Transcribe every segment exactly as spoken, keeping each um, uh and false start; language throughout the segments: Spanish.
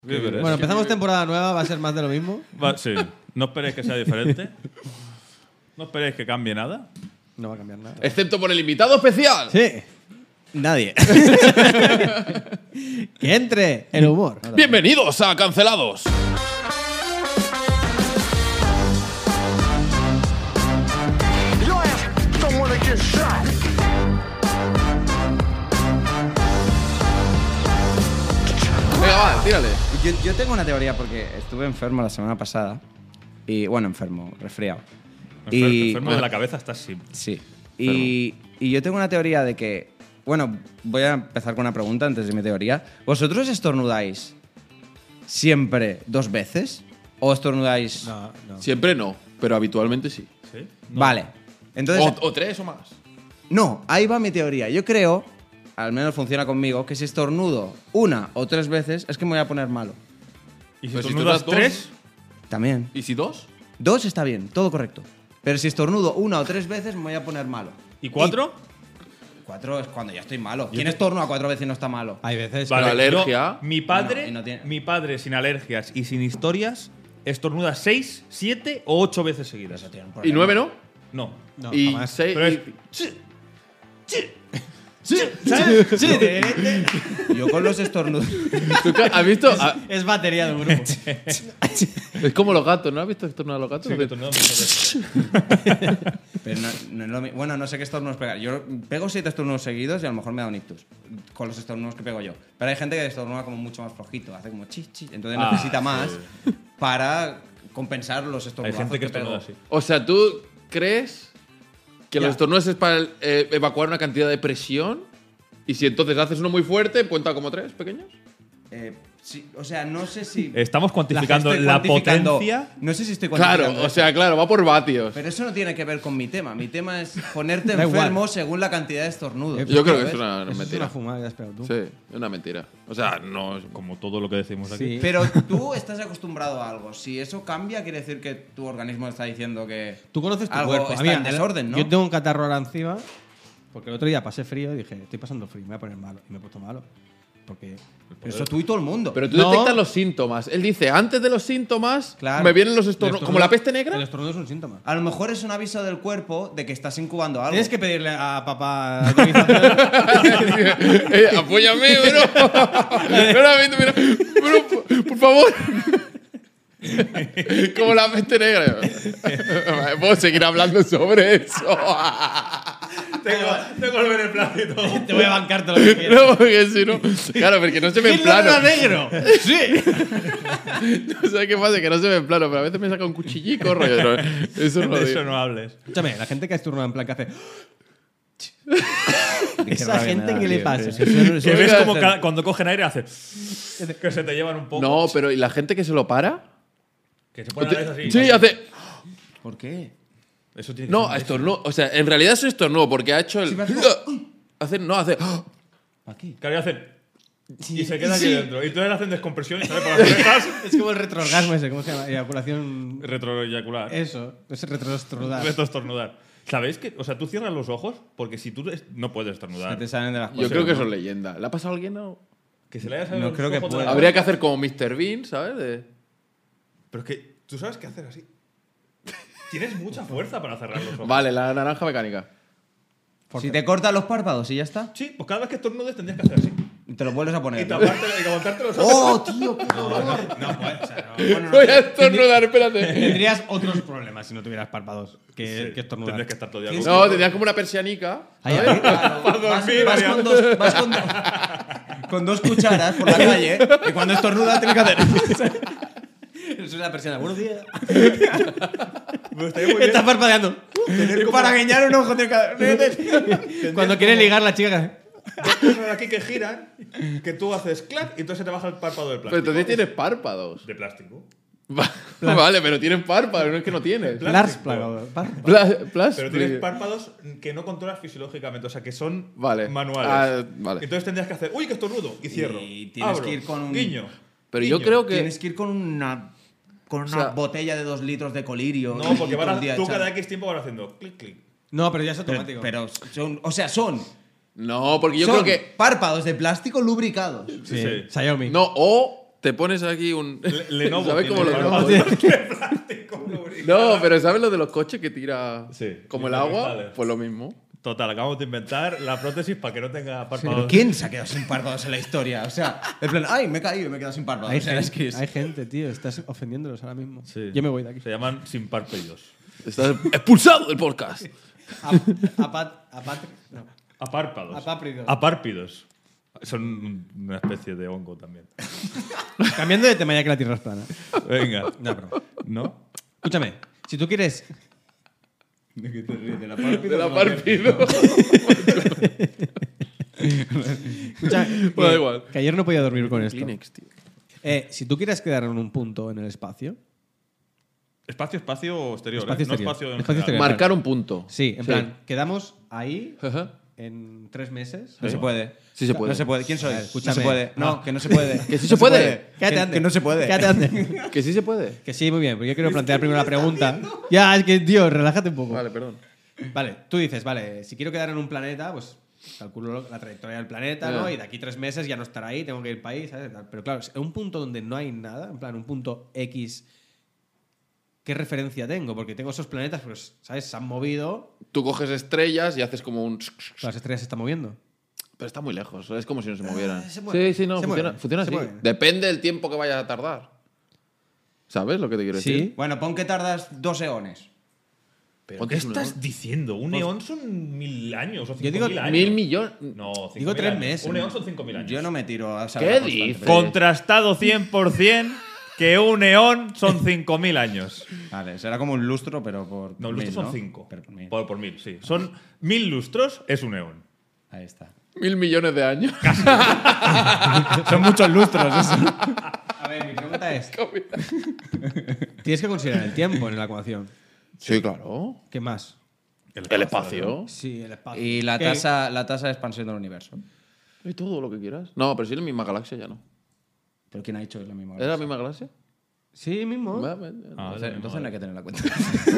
Sí, bueno, empezamos temporada nueva, va a ser más de lo mismo. Va, sí, no esperéis que sea diferente. No esperéis que cambie nada. No va a cambiar nada. Excepto por el invitado especial. Sí. Nadie. Que entre el humor. Bienvenidos a Cancelados. Venga, va, tírale. Yo, yo tengo una teoría porque estuve enfermo la semana pasada. Y bueno, enfermo, resfriado. Enfer Y, enfermo de la cabeza estás sí. Sí. Y, y yo tengo una teoría de que. Bueno, voy a empezar con una pregunta antes de mi teoría. ¿Vosotros estornudáis siempre dos veces? ¿O estornudáis.? No, no. Siempre no, pero habitualmente sí. ¿Sí? No. Vale. Entonces. O, o tres o más. No, ahí va mi teoría. Yo creo, al menos funciona conmigo, que si estornudo una o tres veces es que me voy a poner malo. ¿Y si Pero si estornudas tú das tres? También. ¿Y si dos? Dos está bien, todo correcto. Pero si estornudo una o tres veces me voy a poner malo. ¿Y cuatro? Cuatro es cuando ya estoy malo. ¿Quién estornuda cuatro veces y no está malo? Hay veces Vale, La alergia. yo- mi padre, No, y no tiene- mi padre sin alergias y sin historias estornuda seis, siete o ocho veces seguidas. Eso tiene un ¿Y problema. nueve no? No. No, y jamás. seis. Pero es- y- Yo con los estornudos. ¿Tú qué- ¿Has visto? Ah, Es batería de un grupo. es como los gatos, ¿no? ¿Has visto estornudar a los gatos? Sí, que estornuda muchas veces. Pero no, no es lo mi- bueno, no sé qué estornudos pegar. Yo pego siete estornudos seguidos y a lo mejor me da un ictus. Con los estornudos que pego yo. Pero hay gente que estornuda como mucho más flojito. Hace como chi, chi. Entonces Ah, necesita más para compensar los Hay estornudos gente que pego. estornuda así. O sea, ¿tú crees que Ya. los estornudos es para eh, evacuar una cantidad de presión? Y si entonces haces uno muy fuerte, ¿cuenta como tres pequeños? Eh, sí, o sea, no sé si. Estamos cuantificando estoy la cuantificando- potencia. No sé si estoy cuantificando. Claro, o eso. sea, claro, va por vatios. Pero eso no tiene que ver con mi tema. Mi tema es ponerte Da igual. enfermo según la cantidad de estornudos. Yo creo que ¿sabes? es una, una Eso es mentira. una fumada, ya has pegado tú. Sí, es una mentira. O sea, no es Como todo lo que decimos aquí. Sí. Pero tú estás acostumbrado a algo. Si eso cambia, quiere decir que tu organismo está diciendo que Tú conoces tu algo cuerpo. está A mí, en desorden, ¿no? Yo tengo un catarro ahora encima porque el otro día pasé frío y dije, estoy pasando frío, me voy a poner malo. Y me he puesto malo. Porque. Eso tú y todo el mundo. Pero tú No. detectas los síntomas. Él dice, antes de los síntomas, Claro. me vienen los el estornudos. estornudo- ¿Como la peste negra? El estornudo es un síntoma. a lo mejor es un aviso del cuerpo de que estás incubando algo. Tienes que pedirle a papá autorización. eh, apóyame, bro. Mira, mira, mira. Bro, por, por favor. Como la peste negra. Puedo seguir hablando sobre eso. Tengo, tengo que ver el plato y todo. Te voy a bancar todo lo que quieras. No, porque si no. Claro, porque no se ve en ¿Quién no plano. era negro? Sí. No sé qué pasa, que no se ve en plano, pero a veces me saca un cuchillico, rollo. No, eso no lo De digo. eso no hables. Escúchame, la gente que estornuda en plan que hace. Qué Esa rabia me gente da, que le tío. pasa. Sí, Eso- sí. eso- Que ves voy a como hacer? cada- cuando cogen aire hace. Que se te llevan un poco. No, pero ¿y la gente que se lo para? Que se pone la nariz así. Sí, hace. ¿Por qué? Eso tiene que No, ser estornudo. O sea, en realidad es un estornudo porque ha hecho el. Sí, me hace- Hace, no, hace. ¿Para qué? Claro, y hacen. Y se queda aquí dentro. Y entonces hacen descompresión y sale por las orejas. Es como el retroorgasmo ese, ¿cómo se llama? Eyaculación. Retroeyacular. Eso, es retroestornudar. Retroestornudar. ¿Sabéis que? O sea, tú cierras los ojos porque si tú es- no puedes Que estornudar. te salen de las Yo cosas. creo que eso es leyenda. ¿Le ha pasado a alguien? No. Que se le haya salido No los creo que ojos de pueda. la- Habría que hacer como mister Bean, ¿sabes? De- Pero es que tú sabes qué hacer así. Tienes mucha fuerza para cerrar los ojos. Vale, la naranja mecánica. Si te cortas los párpados y ya está, Sí, pues cada vez que estornudes tendrías que hacer así. y te los vuelves a Y poner. ¿no? taparte y aguantarte los ojos. ¡Oh, tío! qué dolor! No, pues, o sea, no. Bueno, no, Voy a estornudar, espérate. tendrías otros problemas si no tuvieras párpados que, Sí, que estornudar. Tendrías que estar todo el día. Tienes con- No, tendrías como una persianica. Ahí, ¿sabes? ahí. Claro, vas, dormir, vas Adrián. con, dos, vas con, dos, con dos cucharas por la calle y cuando estornudas tienes que hacer. Eso es la persiana. Buenos días. Me estaría muy bien. Estás parpadeando. Para guiñar un ojo tienes que hacer. Cuando quieres ligar la chica que hace. Dos cosas aquí que giran, que tú haces clac y entonces se te baja el párpado del Pero plástico. entonces tienes párpados. De plástico. Va- Vale, pero tienes párpados, no es que no tienes. Lars plagado. Pla- plas- Pero tienes párpados que no controlas fisiológicamente, o sea, que son Vale. manuales. Ah, vale. Entonces tendrías que hacer, uy, que estornudo, y cierro. Y tienes Abro, que ir con un- guiño. Pero yo guiño. creo que. Tienes que ir con una, con una sea- botella de dos litros de colirio. No, y porque todo van el a, día tú echando. cada X tiempo vas haciendo clic, clic. No, pero ya es Pero, automático. pero son, o sea, son, No, porque yo son creo que. párpados de plástico lubricados. sí, Sí. Xiaomi. No, o te pones aquí un. Le- Lenovo ¿Sabes tiene cómo lo Lenovo. Lenovo? No, pero ¿sabes lo de los coches que tira Sí, como el tira agua? cristales. Pues lo mismo. Total, acabamos de inventar la prótesis para que no tenga párpados. ¿Pero quién se ha quedado sin párpados en la historia? O sea, en plan, ay, me he caído y me he quedado sin párpados. Hay, O sea, gente, es que es- hay gente, tío. Estás ofendiéndolos ahora mismo. Sí. Yo me voy de aquí. Se llaman sin párpados. Estás expulsado del podcast. A, a, pat- a patri- no. Apárpados. Apárpidos. Apárpidos. Son una especie de hongo también. Cambiando de tema ya que la tierra es plana. Venga. No, pero. ¿No? Escúchame, si tú quieres. ¿De qué te ríes? ¿De la De la partido. Escucha, que, Bueno, da igual. que ayer no podía dormir con esto. Kleenex, tío. Eh, si tú quieres quedar en un punto en el espacio. Espacio, espacio exterior. Espacio ¿eh? No exterior. espacio en Espacio general. exterior. Marcar un punto. Sí, en plan, quedamos ahí Ajá. en tres meses. No se puede. Sí se puede. No se puede. ¿Quién soy? A ver, No escúchame. se puede. No, que no se puede. Que sí No se puede. Quédate Que, antes. que no se puede. Quédate antes. Que sí se puede. Que sí, muy bien, porque yo quiero plantear primero la pregunta. Ya, es que, tío, relájate un poco. Vale, perdón. Vale, tú dices, vale, si quiero quedar en un planeta, pues calculo la trayectoria del planeta, ¿no? Ya. Y de aquí tres meses ya no estará ahí, tengo que ir para ahí, ¿sabes? Pero claro, en un punto donde no hay nada, en plan, un punto X, ¿qué referencia tengo? Porque tengo esos planetas, pues, ¿sabes? Se han movido, Tú coges estrellas y haces como un. las estrellas se están moviendo. Pero está muy lejos. Es como si no se movieran. se mueven. Sí, sí, no. Se Funciona, mueven. funciona Se así. mueven. Depende del tiempo que vaya a tardar. ¿Sabes lo que te quiero Sí. decir? Bueno, pon que tardas dos eones. ¿Pero qué estás diciendo? Un eón son mil años o cinco Yo digo mil años. Mil millones. No, cinco Digo mil tres años. meses. Un eón son cinco mil años. Yo no me tiro a saber ¿Qué la constante, dices? pero- Contrastado cien por ciento que un eón son cinco mil años. Vale, será como un lustro, pero por. No, por lustros mil, son ¿no? cinco. Pero por mil. Por, por mil, sí. Son mil lustros, es un eón. Ahí está. Mil millones de años. Son muchos lustros, eso. A ver, mi pregunta es, tienes que considerar el tiempo en la ecuación. Sí, claro. ¿Qué más? El espacio. Sí, el espacio. Y la ¿Qué? tasa, la tasa de expansión del universo. Y todo lo que quieras. No, pero si es la misma galaxia ya no. ¿Pero quién ha dicho que es la misma? ¿Es la misma galaxia? Sí, mismo. Va, va, ya. Ah, Entonces, sí, entonces vale. no hay que tener la cuenta.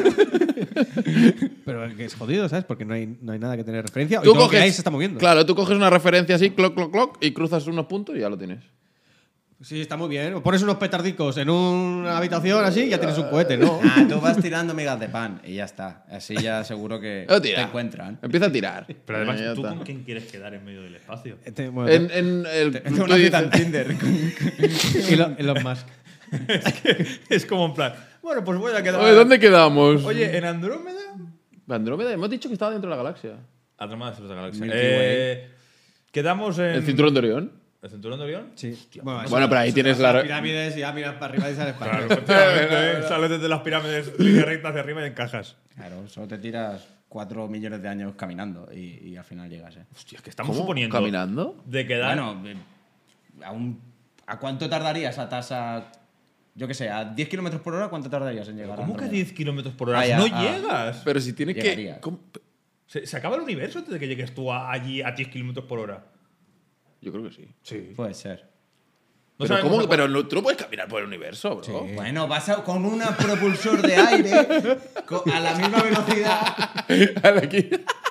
Pero que es jodido, ¿sabes? Porque no hay, no hay nada que tener referencia. Y Tú todo lo que coges, hay se está moviendo. Claro, tú coges una referencia así, clock, clock, clock, y cruzas unos puntos y ya lo tienes. Sí, está muy bien. O pones unos petardicos en una habitación así y ya tienes un cohete, ¿no? Ah, tú vas tirando migas de pan y ya está. Así ya seguro que Lo te tira. encuentran. Empieza a tirar. Pero además, Eh, ya ¿tú está. con quién quieres quedar en medio del espacio? Este, bueno, En, en el. Es tú una cita dices- en Tinder. Elon, Elon Musk. Es como en plan, bueno, pues voy a quedar. Oye, ¿dónde quedamos? Oye, en Andrómeda. Andrómeda, hemos dicho que estaba dentro de la galaxia. Andrómeda es otra galaxia. Milky Eh, quedamos en. ¿El cinturón de Orión? ¿El cinturón de Orión? Sí. Bueno, eso- Bueno, pero ahí eso tienes te vas a la- las pirámides y ya miras para arriba y sales para Claro, arriba. efectivamente. ¿eh? Sales desde las pirámides, línea recta hacia arriba y encajas. Claro, solo te tiras cuatro millones de años caminando y, y al final llegas, ¿eh? Hostia, es que estamos ¿Cómo? suponiendo. ¿Caminando? De quedar. Bueno, eh, a, un- ¿a cuánto tardaría esa tasa? Yo qué sé, a diez kilómetros por hora, ¿cuánto tardarías en llegar a ¿Cómo que a Andrómeda? diez kilómetros por hora? Ah, ya, no ah. llegas. Pero si tienes Llegaría. que. ¿Cómo? ¿Se, se acaba el universo antes de que llegues tú a- allí a diez kilómetros por hora? Yo creo que sí. Sí. Puede ser. No pero, sabemos ¿cómo? a cuál- pero no- tú no puedes caminar por el universo, bro. Bueno, vas a- con un propulsor de aire co- a la misma velocidad. Aquí.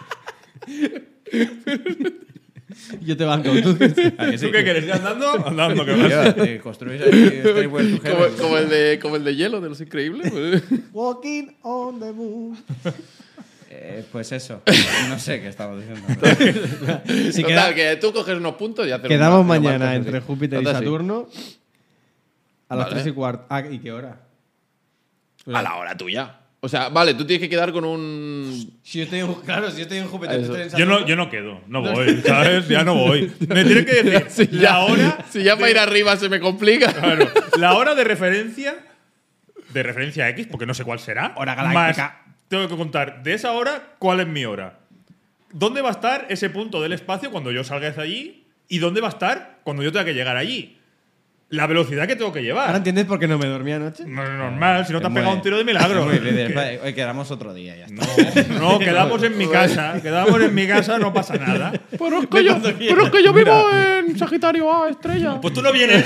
Yo te banco. Tú, ¿Tú qué quieres? ¿Ir andando? Andando, que vas. Ya, te construís ahí Stairway to como, Heaven. como el de, como el de hielo de los increíbles. pues. Walking on the moon. Eh, pues eso. No sé qué estamos diciendo. Si Total, queda- que tú coges unos puntos y haces quedamos una- una mañana marcha entre así. Júpiter y Total, sí. Saturno a las Vale. tres y cuarto. Ah, ¿y qué hora? A la hora tuya. O sea, vale, tú tienes que quedar con un. Si yo estoy en, claro, si yo estoy en Júpiter, Eso. tú estás en Yo Saturno. no, yo no quedo, no voy, ¿sabes? Ya no voy. Me tienes que decir Si la ya, hora. si ya para ir arriba se me complica. Claro, la hora de referencia. De referencia X, porque no sé cuál será. Hora galáctica. Más tengo que contar de esa hora cuál es mi hora. ¿Dónde va a estar ese punto del espacio cuando yo salga de allí? ¿Y dónde va a estar cuando yo tenga que llegar allí? La velocidad que tengo que ¿Ahora llevar. entiendes por qué no me dormí anoche? No es normal, si no te Es has muy- pegado un tiro de milagro. Muy líder. Vale, hoy quedamos otro día, ya está. No, no, quedamos en mi casa. Quedamos en mi casa, no pasa nada. Pero es que yo, pero es que yo vivo en. Sagitario A, estrella. Pues tú no vienes.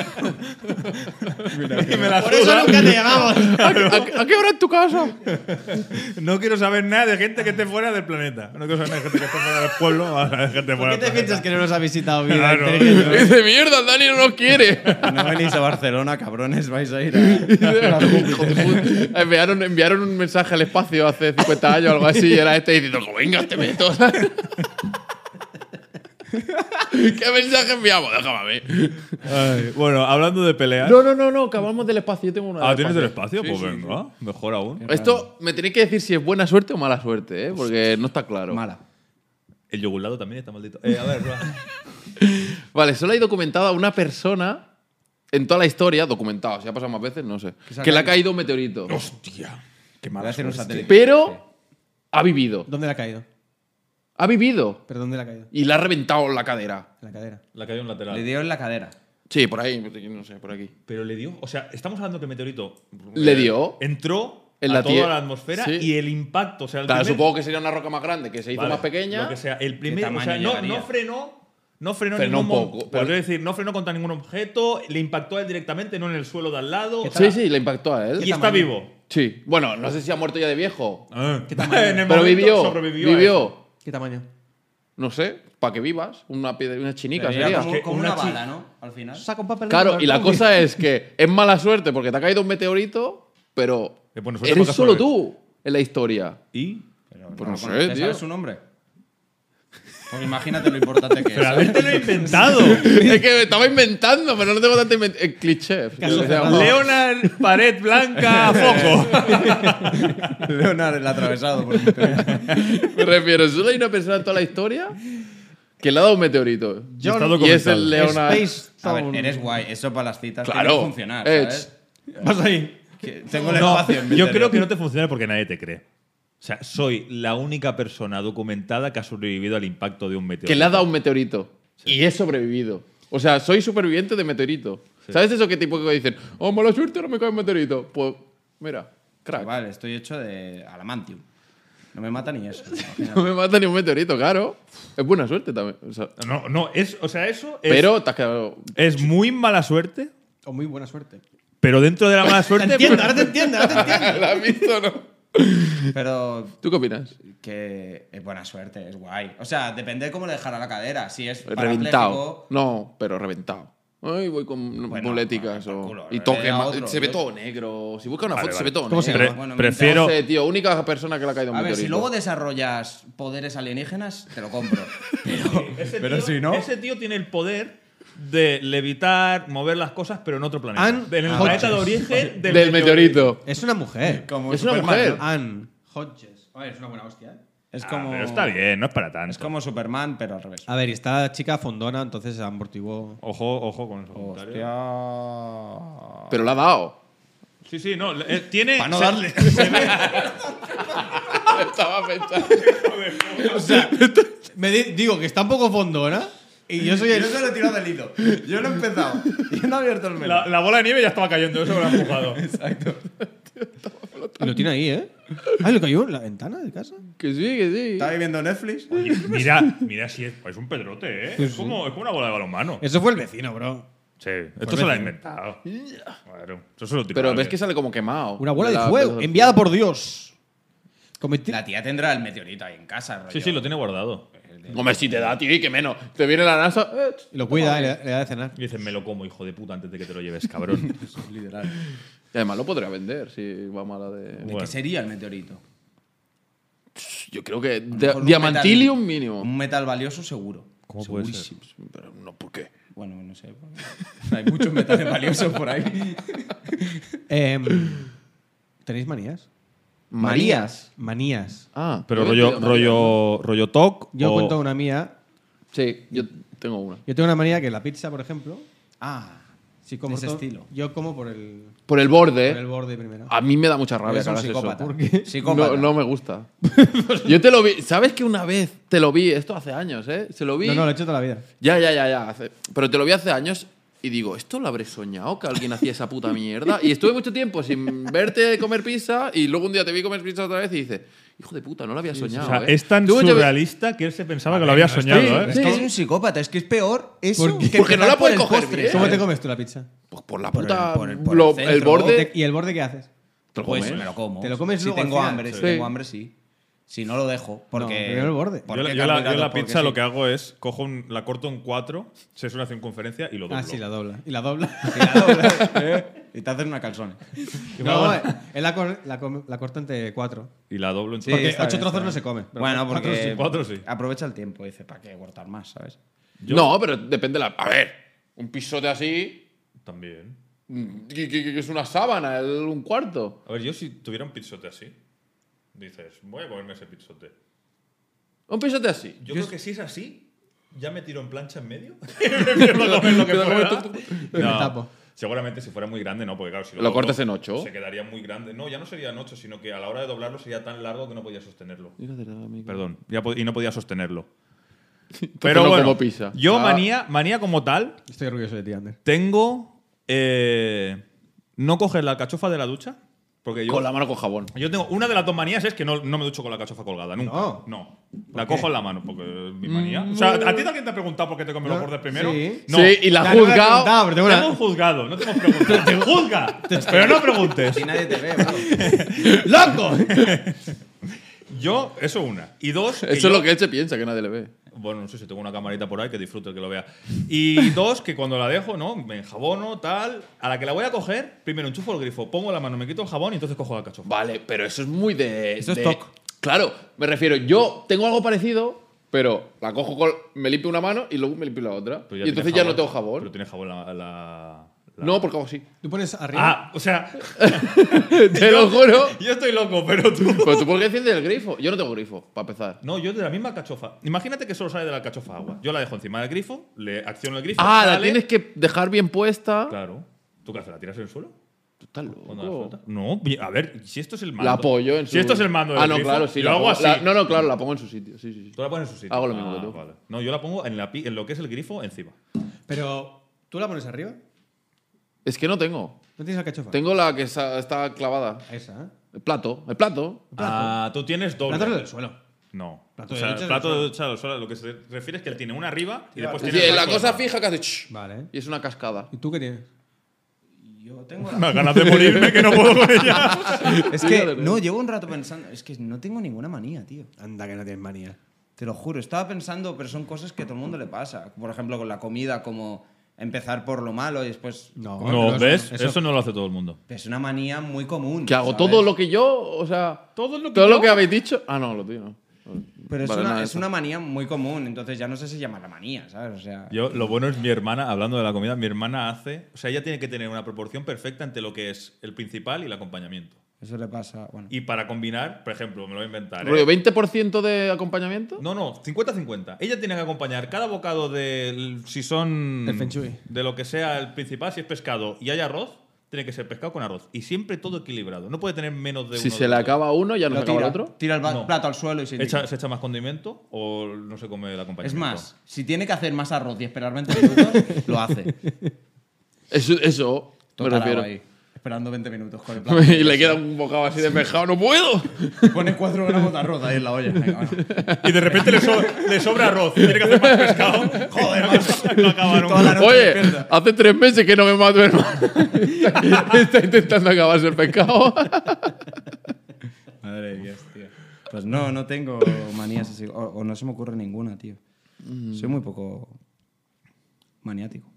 Y me la Por eso suda. nunca te llamamos. ¿A, a- a qué hora en tu casa? No quiero saber nada de gente que esté fuera del planeta. No quiero saber nada de gente que esté fuera del pueblo. Vamos a ver gente fuera ¿Por qué del te planeta. piensas que no nos ha visitado vida Claro. inteligente? Dice, mierda, el Dani no nos quiere. No venís a Barcelona, cabrones, vais a ir a... Hijo de puta. enviaron, enviaron un mensaje al espacio hace cincuenta años o algo así y era este diciendo, venga, te meto. ¿Qué mensaje enviamos? Déjame a ver. Ay, bueno, hablando de peleas. No, no, no, no, que hablamos del espacio. Yo tengo una. Ah, del ¿tienes del espacio? Sí, Pues sí, venga, mejor aún. sí. Esto me tenéis que decir si es buena suerte o mala suerte, ¿eh? Porque no está claro. Mala. El yogurlado también está maldito. Eh, a ver, va. Vale, solo hay documentada una persona en toda la historia, documentada, si ha pasado más veces, no sé, se ha que le ha caído? caído un meteorito. Hostia. Qué Voy a mala hacer un suerte. satélite. Pero ha vivido. ¿Dónde le ha caído? Ha vivido. ¿Pero dónde le ha caído? Y le ha reventado la cadera. En la cadera. La cayó en lateral. Le dio en la cadera. Sí, por ahí, no sé, por aquí. Pero le dio. O sea, estamos hablando que el meteorito. Le eh, dio. Entró En a la toda tie- la atmosfera sí. y el impacto. O sea, el Claro, primer- supongo que sería una roca más grande que se hizo Vale, más pequeña. Lo que sea. El primer. O tamaño sea, no, llegaría? no frenó. No frenó, Frenó ningún un mo- poco, Pues pero- quiero decir, no frenó contra ningún objeto, le impactó a él directamente, no en el suelo de al lado. ¿Qué o sea, Sí, sí, le impactó a él. Y está vivo. Sí. Bueno, no sé si ha muerto ya de viejo. Ah. ¿Qué tamaño? En el Pero momento vivió. sobrevivió a Vivió. eso. ¿Qué tamaño? No sé, para que vivas. Una, piedra- una chinica Sería sería. como, que como una una chi- bala, ¿no? Al final. Saca un papel. Claro, negro, y la ¿no? cosa es que es mala suerte porque te ha caído un meteorito, pero Es buena suerte eres porque solo sobrevive. tú en la historia. Y. Pues no sé, ¿Conoces? tío. ¿Sabes su nombre? Pues imagínate lo importante que Pero es. haberte lo inventado. Es que me estaba inventando, pero no tengo tanto invent- eh, cliché. Caso Yo decía, cerrado. Leonard, pared blanca, foco. Leonard, el atravesado por un meteorito. Me refiero, solo hay una persona en toda la historia que le ha dado un meteorito. Y está y es documentado. el Leonard. Space A ver, Stone. eres guay. Eso para las citas Claro. tiene que funcionar, Edge. ¿sabes? Vas ahí. Que tengo el No, espacio en mi yo interior. creo que no te funciona porque nadie te cree. O sea, soy la única persona documentada que ha sobrevivido al impacto de un meteorito. Que le ha dado un meteorito. Y he sobrevivido. O sea, soy superviviente de meteorito. ¿Sabes eso que tipo que dicen, oh, mala suerte, no me cae un meteorito? Pues, mira, crack. Vale, estoy hecho de adamantium. No me mata ni eso. imagínate. No me mata ni un meteorito, claro. Es buena suerte también. O sea, No, no, es, o sea, eso es, pero te has quedado. es muy mala suerte, O muy buena suerte. pero dentro de la mala suerte. Entiendo, pues- ahora te entiendo, ahora te entiendo. ¿La has visto o no? Pero ¿Tú qué opinas? que es buena suerte, es guay. O sea, depende de cómo le dejara la cadera. Si es Reventado. parapléjico, No, pero reventado. Ay, voy con Bueno, muléticas por o. culo, y le toque da ma- otro, se ve ¿ves? todo negro. Si busca una Vale, foto, se vale. ve todo ¿Cómo se negro. Pre- Bueno, prefiero. No sé, tío. Única persona que le ha caído un A ver, meteorito. si luego desarrollas poderes alienígenas, te lo compro. Pero, Ese pero tío- si no. Ese tío tiene el poder de levitar, mover las cosas, pero en otro planeta. Ann en el Hodges. planeta de origen del, Del meteorito. Es una mujer. Como Es una Superman, mujer. ¿no? Ann Hodges. A ver, es una buena hostia, ¿eh? Es Ah, como. pero está bien, no es para tanto. Es como Superman, pero al revés. A ver, y está chica fondona, entonces se amortiguó. Ojo, ojo con esos comentarios. Hostia. Pero la ha dado. Sí, sí, no. eh, tiene. Para no se- darle. se ve- Estaba pensando. O sea, me di- digo que está un poco fondona y yo soy el. Yo se lo he tirado del hilo. Yo no he empezado. Yo no he abierto el melón. la, la bola de nieve ya estaba cayendo, eso me lo ha empujado. Y lo tiene ahí, ¿eh? Ay, ¿le cayó en la ventana de casa? Que sí, que sí. ¿Está viendo Netflix? Oye, mira, mira si es, es un pedrote, ¿eh? Es como, es como una bola de balonmano. Eso fue el vecino, bro. Sí, esto se lo ha inventado. Claro, eso se lo tira Pero alguien. ves que sale como quemado. Una bola de la- fuego, de- enviada por Dios. Cometi- La tía tendrá el meteorito ahí en casa, rollo. Sí, sí, lo tiene guardado. Hombre, si te da, tío, y que menos. Te viene la NASA. eh, Y lo cuida, y le, le da de cenar. Y dicen, me lo como, hijo de puta, antes de que te lo lleves, cabrón. Literal. Y además lo podría vender si va mala de. ¿De Bueno. qué sería el meteorito? Yo creo que A lo de- mejor un diamantilium metal- mínimo. Un metal valioso seguro. ¿Cómo puede ser? Segurísimo. Pero no, ¿por qué? Bueno, no sé. porque Hay muchos metales valiosos por ahí. Em, ¿Tenéis manías? Marías. Manías. Ah, Pero yo rollo, he pedido rollo, rollo talk. Yo o- cuento una mía. Sí, yo tengo una. Yo tengo una manía que la pizza, por ejemplo, Ah, si como ese todo- estilo. yo como por el, Por el borde. por el borde primero. A mí me da mucha rabia Eres que un hagas eso. psicópata. ¿Por qué? Psicópata. No, no me gusta. Yo te lo vi. ¿Sabes que una vez te lo vi? Esto hace años, ¿eh? Se lo vi. No, no, lo he hecho toda la vida. Ya, ya, ya, ya. hace- Pero te lo vi hace años Y digo, ¿esto lo habré soñado? Que alguien hacía esa puta mierda. Y estuve mucho tiempo sin verte comer pizza y luego un día te vi comer pizza otra vez y dices, hijo de puta, no lo había soñado. O sea, ¿eh? es tan Tuve mucho- surrealista que él se pensaba que lo había soñado, sí, ¿eh? Es que es un psicópata, es que es peor eso ¿Por qué? que Porque no la empezar por puede el coger postre, bien. ¿Cómo ¿sabes? te comes tú la pizza? Pues por la Por el- puta. por el- por el lo- el, centro. ¿Y borde. te- ¿Y el borde qué haces? Te lo Pues comes. me lo como. ¿Te lo comes si luego al tengo final? hambre, si Sí. tengo hambre, sí. Si no lo dejo, porque... No, primero el borde. ¿por Yo, la- qué yo la, yo carbohidratos? la Porque pizza sí. lo que hago es cojo un- la corto en cuatro, se suele hacer circunferencia y lo doblo. Ah, sí, la dobla. ¿Y la dobla? Y la doblas, ¿eh? Y te haces una calzone. no, eh, él la, cor- la, com- la corta entre cuatro. Y la doblo en Sí, Porque está ocho bien, trozos está no bien. se come. pero Bueno, cuatro porque sí. Cuatro sí. aprovecha el tiempo. Dice, ¿para qué cortar más, sabes? Yo- No, pero depende de la. A ver, un pisote así. También. mm, Que, que- que es una sábana, el- un cuarto. A ver, yo si tuviera un pizzote así, dices, voy a comerme ese pizzote. Un pisote así. Yo, creo que si es así, ya me tiro en plancha en medio. Empiezo a comer lo que Te lo comes pueda. tú, tú. Me tapo. Seguramente si fuera muy grande, no, porque claro, si lo, ¿Lo doblo, cortas en ocho? Se quedaría muy grande. No, ya no sería en ocho, sino que a la hora de doblarlo sería tan largo que no podía sostenerlo. Perdón, ya po- y no podía sostenerlo. Pero no bueno, como pizza. yo Ah. manía, manía como tal, Estoy orgulloso de ti, Ander. tengo eh, no coger la alcachofa de la ducha, porque yo Con la mano con jabón. yo tengo una de las dos manías es que no, no me ducho con la alcachofa colgada, nunca. No. No. La cojo en la mano, porque es mi manía. O sea, ¿a ti alguien te ha preguntado por qué te comes los No, bordes primero? sí. No. Sí, y la Ya, ha no me la he juzgado. preguntado, pero tengo Te una- hemos juzgado, no te hemos preguntado. ¡Te juzga! Pero no preguntes. Y nadie te ve, bro. ¡Loco! Yo, eso una. Y dos. que Eso yo- es lo que él se piensa, que nadie le ve. Bueno, no sé si tengo una camarita por ahí que disfrute el que lo vea. Y dos, que cuando la dejo, ¿no? Me enjabono, tal. A la que la voy a coger, primero enchufo el grifo, pongo la mano, me quito el jabón y entonces cojo la alcachofa. Vale, pero eso es muy de. Eso es de- toc. Claro, me refiero, yo tengo algo parecido, pero la cojo con. Me limpio una mano y luego me limpio la otra. Pero Y entonces tiene ya no tengo jabón. Pero tiene jabón la. la- la- No, porque hago así. Tú pones arriba. Ah, o sea, Te lo juro. yo estoy loco, pero tú. Pero tú, ¿por qué enciendes el grifo? Yo no tengo grifo, para empezar. No, yo de la misma alcachofa. Imagínate que solo sale de la alcachofa agua. Yo la dejo encima del grifo, le acciono el grifo. Ah, la sale- tienes que dejar bien puesta. Claro. ¿Tú qué haces? ¿La tiras en el suelo? Tú estás ¿Cuándo la loco. sueltas? No, a ver, si esto es el mando. La apoyo en su. Si esto es el mando del Ah, no, grifo, claro, sí. yo la hago pongo- así. la- no, no, claro, la pongo en su sitio. Sí, sí, sí. Tú la pones en su sitio. Hago lo mismo Ah, que tú. vale. No, yo la pongo en, la, pi- en lo que es el grifo encima. Pero, ¿tú la pones arriba? Es que no tengo. ¿No tienes alcachofa? Tengo la que está, está clavada. Esa, ¿eh? El plato. El plato. Ah, tú tienes doble. Plátano del suelo. No. Plato o de sea, ducha del plato suelo. de ducha del suelo, lo que se refiere es que él tiene una arriba y después Sí, tiene. el la resto cosa de- fija que hace. ch, Vale. Y es una cascada. ¿Y tú qué tienes? Yo tengo la... Más ganas de morirme que no puedo con ella. Es que, no, llevo un rato pensando. Es que no tengo ninguna manía, tío. Anda, que no tienes manía. Te lo juro. Estaba pensando, pero son cosas que a todo el mundo le pasa. Por ejemplo, con la comida, como empezar por lo malo y después... No, No, pero ¿ves? eso- Eso, no lo hace todo el mundo. Es una manía muy común. Que hago ¿sabes? todo lo que yo. O sea. Todo lo que Todo yo- lo que habéis dicho. Ah, no, lo tuyo no. Pero es, Vale, una, nada, es eso. una manía muy común, entonces ya no sé si llamarla manía, ¿sabes? O sea, Yo, lo bueno es mi hermana, hablando de la comida, mi hermana hace. O sea, ella tiene que tener una proporción perfecta entre lo que es el principal y el acompañamiento. eso le pasa. Bueno. Y para combinar, por ejemplo, me lo voy a inventar. ¿eh? Rollo, ¿veinte por ciento de acompañamiento? No, no, cincuenta cincuenta. Ella tiene que acompañar cada bocado de. Si son. El feng shui. De lo que sea el principal, si es pescado y hay arroz, tiene que ser pescado con arroz. Y siempre todo equilibrado. No puede tener menos de Si uno se de le los acaba uno, ya no Lo se acaba tira, el otro. tira el ba- No. plato al suelo y se dos. Echa- indica. ¿Se echa más condimento o no se come el acompañamiento? Es más, si tiene que hacer más arroz y esperar veinte minutos, lo hace. Eso, eso Todo me tarao refiero. ahí, esperando veinte minutos con el plato. Y le queda un bocado así de pescado. ¡No puedo! Pone cuatro gramos de arroz ahí en la olla. Venga, bueno. Y de repente le, so- le sobra arroz. Tiene que hacer más pescado. Joder, macho. No acaba nunca. Toda la noche Oye, despierta. hace tres meses que no me mato, hermano. está, está intentando acabarse el pescado. Madre mía, tío. Pues no, no tengo manías así. O, o no se me ocurre ninguna, tío. Soy muy poco maniático.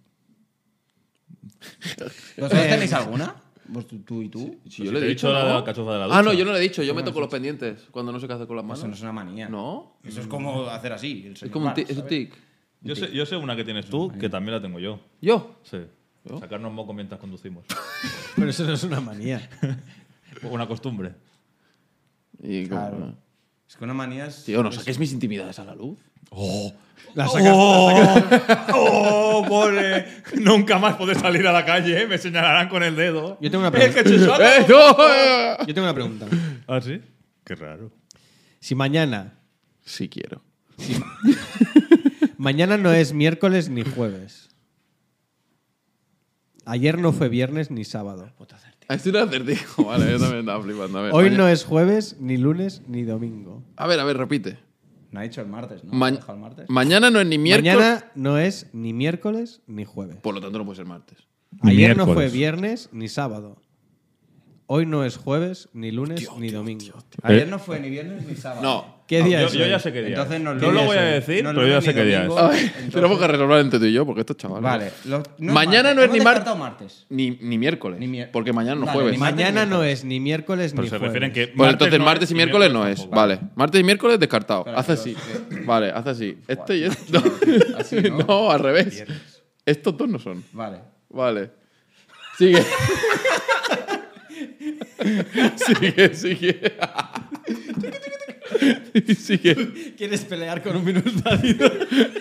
¿Vosotros tenéis alguna? ¿Vos, tú, tú y tú? Si Pues si te he dicho la de la alcachofa de la Ah, no, ducha. yo no le he dicho. Yo me toco los pendientes cuando no sé qué hacer con las manos. Eso no es una manía. No. Eso es como hacer así. el Es señor como un, Barnes, tic- es un ¿sabes? tic. Yo sé, yo sé una que tienes tú, que también la tengo yo. ¿Yo? Sí. Sacarnos moco mientras conducimos. Pero eso no es una manía. Una costumbre. Y como- Claro. Es que una manía es... Tío, no es- saques mis intimidades a la luz. La sacas. ¡Oh! ¡Oh, pobre! Nunca más podré salir a la calle, ¿eh? Me señalarán con el dedo. Yo tengo una ¡Eh, pregunta. que chuchaco! ¡Eh, no! Yo tengo una pregunta. ¿Ah, sí? Qué raro. Si mañana. Sí quiero. Mañana no es miércoles ni jueves. Ayer no fue viernes ni sábado. Es un acertijo. Vale, yo también estaba flipando. A ver, Hoy maña- no es jueves, ni lunes, ni domingo. A ver, a ver, repite. No ha dicho el martes, ¿no? Ma- ¿Ha dejado el martes? mañana no es ni miércoles. Mañana no es ni miércoles ni jueves. Por lo tanto, no puede ser martes. Ni Ayer no fue miércoles. viernes ni sábado. Hoy no es jueves, ni lunes, ni domingo. Ayer no fue ni viernes ni sábado. No. ¿Qué día yo, es yo hoy? ya sé qué día. Entonces es. no no lo lo día voy es a hoy. decir, No pero yo ya lunes sé ni qué día es. domingo. Ay, Entonces- tenemos que resolver entre tú y yo, porque estos chavales. Vale. lo- no es Mañana martes. no es Hemos ni mar- descartado martes. Ni, ni miércoles. Ni mier- porque mañana no es Vale, jueves. ni mar- Mañana Martes, no miércoles. es ni miércoles Pero ni se jueves. refieren que. Pues entonces no martes es y miércoles no es. tampoco. Vale. Martes y miércoles descartado. Pero Haz los así. que- Vale, haz así. Este y esto. Así, ¿no? No, al revés. Estos dos no son. Vale. Vale. Sigue. sigue, sigue. sigue. ¿Quieres pelear con un minusválido?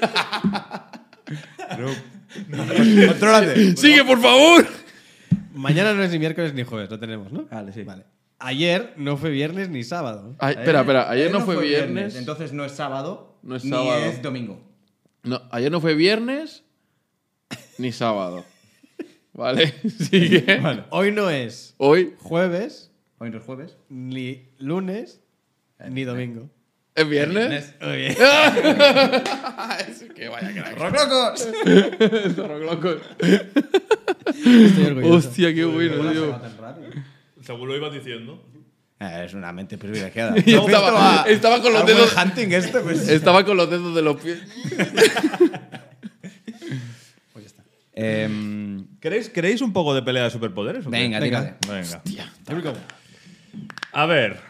Contrólate. Sigue, por favor. Mañana no es ni miércoles ni jueves, lo tenemos, ¿no? Vale, sí. Vale. Ayer no fue viernes ni sábado. Ay, espera, espera. Ayer no fue viernes. Entonces no es sábado. No es ni sábado. es domingo. No, ayer no fue viernes ni sábado. Vale, sigue. Hoy no es Hoy jueves, Hoy no es jueves. ni lunes, ni domingo. es viernes. Oye. Es que vaya crack. ¡Roclocos! Zorro loco. Estoy orgulloso. Hostia, qué bueno, ¿Cómo lo has tío. sacado tan rápido? Según lo ibas diciendo. Eh, Es una mente privilegiada. Y estaba, estaba con los Algo dedos. de hunting este, pues. Estaba con los dedos de los pies. Em, ¿Queréis, ¿Queréis un poco de pelea de superpoderes? o qué? venga, Venga. tírale. Venga. A ver.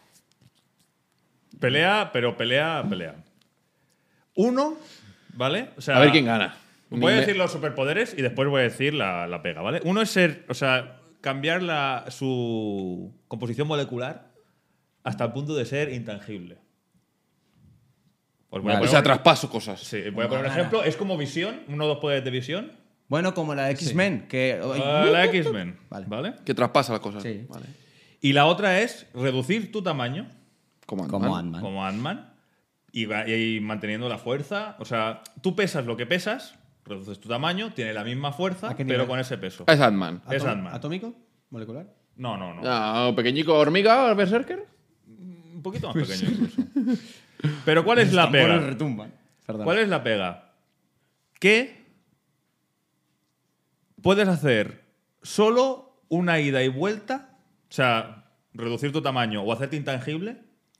Pelea, pero pelea, pelea. Uno, ¿vale? O sea, A ver quién gana. Voy a Ni- decir los superpoderes y después voy a decir la, la pega, ¿vale? Uno es ser, o sea, cambiar la, su composición molecular hasta el punto de ser intangible. Pues voy a Vale. O poner sea, un- traspaso cosas. sí, voy a poner un ejemplo. Es como visión, uno o dos poderes de visión. Bueno, como la X-Men, que. Ah, la X-Men. Vale. ¿Vale? Que traspasa las cosas. Sí. Vale. Y la otra es reducir tu tamaño, Como Ant-Man. Como Ant-Man. como Ant-Man, y, va- y manteniendo la fuerza. O sea, tú pesas lo que pesas, reduces tu tamaño, tiene la misma fuerza, ¿A qué pero nivel? con ese peso. Es Ant-Man. Es Atom- Ant-Man. ¿Atómico? ¿Molecular? No, no, no. Ah, pequeñico hormiga, berserker. Un poquito más pequeño incluso. Pero ¿cuál es la Tambores pega? retumban. Perdón. ¿Cuál es la pega? Que puedes hacer solo una ida y vuelta, o sea, reducir tu tamaño o hacerte intangible,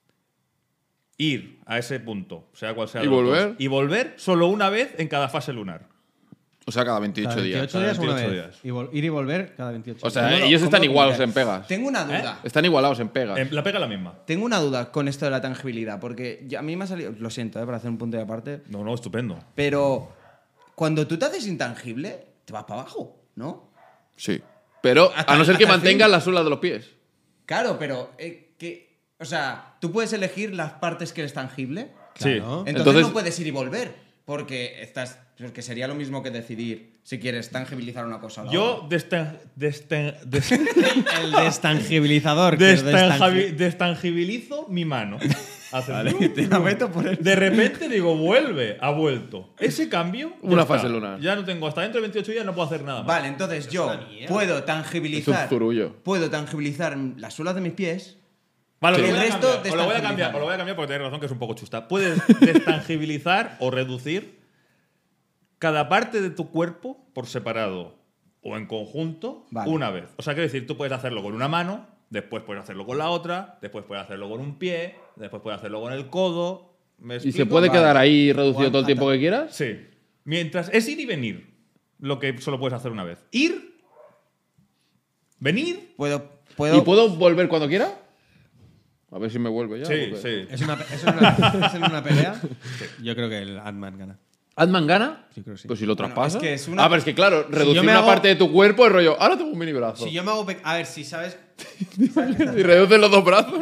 ir a ese punto, sea cual sea. ¿Y de los volver? dos, y volver solo una vez en cada fase lunar. O sea, cada veintiocho, Cada días. veintiocho días, Cada una veintiocho vez. días. Y vol- ir y volver cada veintiocho O sea, días. ¿Cómo lo- ellos cómo están lo igualados comunican? en pegas. Tengo una duda. Están igualados en pegas. Eh, La pega es la misma. Tengo una duda con esto de la tangibilidad, porque ya- a mí me ha salido. Lo siento, eh, para hacer un punto de aparte. No, no, estupendo. Pero cuando tú te haces intangible, te vas para abajo, ¿no? Sí. Pero Hasta- a no ser que hasta el mantengan fin. la suela de los pies. Claro, pero. eh, que, o sea, tú puedes elegir las partes que eres tangible. Sí. Claro. Entonces, Entonces- no puedes ir y volver. Porque estás. Porque sería lo mismo que decidir si quieres tangibilizar una cosa o la Yo otra. destan- destan- des- El destangibilizador. que es destanjabi- destangi- destangibilizo mi mano. Hace Te la meto por el. De repente digo, vuelve, ha vuelto. Ese cambio. ya Una está. fase lunar. Ya no tengo, hasta dentro de veintiocho días no puedo hacer nada más. Vale, entonces yo una mierda. puedo Es tangibilizar. un zurullo. Puedo tangibilizar las suelas de mis pies. Vale, os Sí. lo voy a El resto cambiar, os lo voy a cambiar, destangibilizar. os lo voy a cambiar porque tenéis razón que es un poco chusta. Puedes destangibilizar o reducir cada parte de tu cuerpo por separado o en conjunto Vale. una vez. O sea, quiero decir, tú puedes hacerlo con una mano, después puedes hacerlo con la otra, después puedes hacerlo con un pie, después puedes hacerlo con el codo. ¿Me ¿Y se explico? puede Vale. quedar ahí reducido todo el tiempo que quieras? Sí. Mientras es ir y venir, lo que solo puedes hacer una vez. Ir, venir. Puedo. puedo ¿Y puedo volver cuando quiera? A ver si me vuelve ya. Sí, porque- sí. ¿Es, una, es, una, es en una pelea? Yo creo que el Ant-Man gana. ¿Ant-Man gana? Sí, creo que sí. Pues si lo Bueno, traspasa. es que es una- Ah, pero es que claro, reducir yo me una hago- parte de tu cuerpo es rollo. Ahora tengo un mini brazo. Si yo me hago. pe- A ver, si sabes. Y reduces los dos brazos.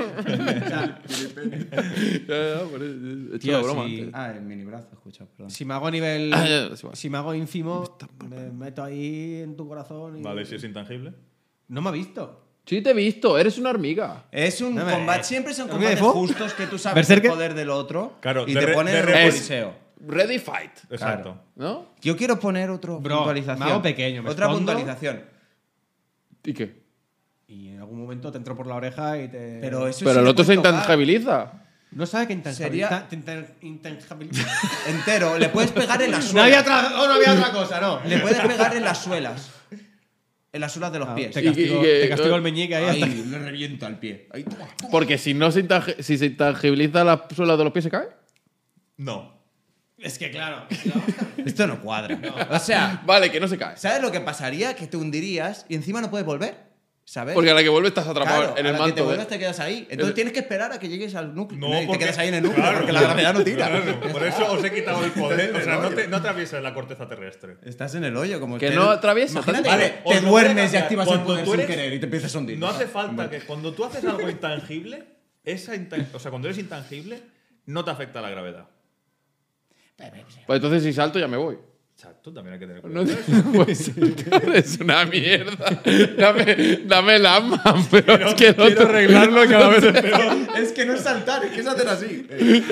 Ya, ya, por eso, he hecho Tío, la broma si- antes. Ah, el mini brazo, escucha, perdón. Si me hago a nivel. Ah, ya, es igual. si me hago ínfimo, me meto ahí en tu corazón. Y... Vale, si es intangible. No me ha visto. Sí, te he visto, eres una hormiga. Es un Dame, combate. eh, Siempre son ¿Hormiga de combates fuego? justos que tú sabes ¿Berserker? el poder del otro. Claro, y de te re- ponen de en re- el es- coliseo. ready fight, Exacto. ¿no? Yo quiero poner otra Bro, puntualización. me hago pequeño, me Otra escondo. puntualización. ¿Y qué? Y en algún momento te entro por la oreja y te. Pero eso Pero sí el le otro se puedes tocar. intangibiliza. No sabe que Sería- intangibilidad. Entero. Le puedes pegar en las No había, suelas. otra, oh, no había otra cosa, no. Le puedes pegar en las suelas. En las suelas de los Ah, pies. te Y- castigo, y que- te castigo el meñique ahí, hasta Ahí, le revienta el pie. Ahí, toma, toma. Porque si no se, intangi- si se intangibiliza la suela de los pies, ¿se cae? No. Es que claro. Esto no cuadra. O sea, Vale, que no se cae. ¿sabes lo que pasaría? Que te hundirías y encima no puedes volver. ¿Sabes? Porque a la que vuelve estás atrapado Claro, en a el la que te manto. de- vuelves te quedas ahí. Entonces el- tienes que esperar a que llegues al núcleo. No, y porque, te quedas ahí en el núcleo claro, porque la claro, gravedad no tira. claro. Por eso os he quitado el poder. O sea, no, te, no atraviesas la corteza terrestre. Estás en el hoyo, como Que te- no atraviesa, Imagínate Vale, que os te lo voy a duermes y cambiar. activas el Cuando poder tú sin eres- querer y te empiezas a hundir. No hace falta que cuando tú haces algo intangible, esa intan- o sea, cuando eres intangible, no te afecta la gravedad. Pues entonces si salto ya me voy. Exacto, también hay que tener No cuidado. te puedes saltar, es una mierda. Dame, dame el Ant-Man, pero es que el otro arreglarlo cada vez es peor. Es que no es saltar, es que es hacer así.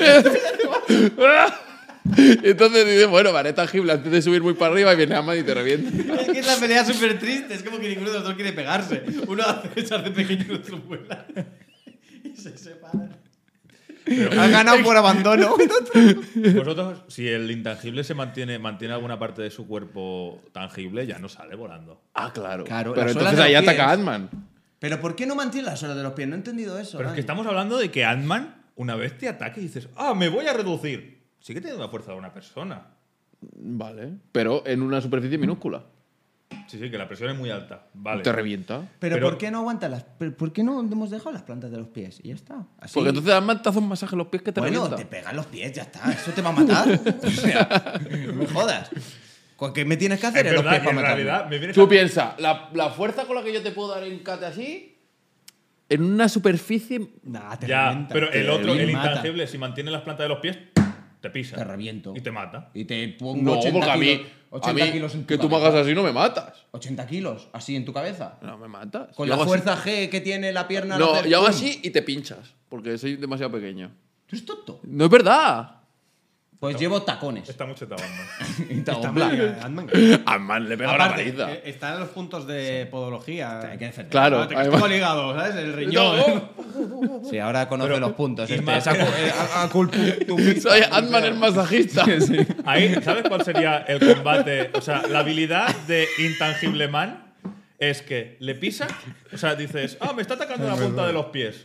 Entonces dices, bueno, vale, tangible antes de subir muy para arriba y viene Ant-Man y te revienta. Es que es la pelea súper triste. Es como que ninguno de los dos quiere pegarse. Uno hace, se hace pequeño y el otro vuela. Y se separan. Has ganado por abandono. Vosotros, si el intangible se mantiene, mantiene alguna parte de su cuerpo tangible, ya no sale volando. Ah, claro. Claro, pero las suelas entonces de ahí los ataca pies. Ant-Man. Pero ¿por qué no mantiene las suelas de los pies? No he entendido eso. Pero es Dani. que estamos hablando de que Ant-Man, una vez te ataque y dices, ah, me voy a reducir. Sigue teniendo la fuerza de una persona. Vale. Pero en una superficie minúscula. Sí, sí, que la presión es muy alta. Vale. Te revienta. Pero, Pero- ¿por qué no aguanta las. pero ¿Por qué no hemos dejado las plantas de los pies? Y ya está. Así. Porque entonces Ant-Man te hace un masaje en los pies que te Bueno, revienta. te pegan los pies, ya está. Eso te va a matar. O sea, no me jodas. ¿Qué me tienes que hacer Es en los verdad pies que para en matarme? realidad me vienes Tú a- piensas, la, la fuerza con la que yo te puedo dar encate así, en una superficie. Nah, te Ya, revienta. pero el Te otro, el mata. intangible, si mantiene las plantas de los pies, te pisa. Te reviento. Y te mata. Y te pongo No, ochenta porque a mí, kilos, a ochenta mí kilos en tu que tú me cabeza. hagas así no me matas. ochenta kilos, así en tu cabeza. No me matas. Con Yo la hago fuerza G que tiene la pierna. así. al No, hacer yo hago pum. así y te pinchas. Porque soy demasiado pequeño. ¿Tú eres tonto? No es verdad. Pues llevo tacones. Está mucho tabando. Y te hago Está plan. mal, Ant-Man. Ant-Man le pega una Aparte, paliza. eh, están los puntos de podología. Hay que defender. Claro. Ah, te castigo el hígado, ¿sabes? El riñón. Sí, ahora conoce Pero- los puntos. y Este, más- esa cu- eh, a- a culpu- tu pista. Soy Ant-Man el masajista. Ahí, ¿sabes cuál sería el combate? O sea, la habilidad de Intangible Man es que le pisa, o sea, dices, ah, me está atacando la punta de los pies.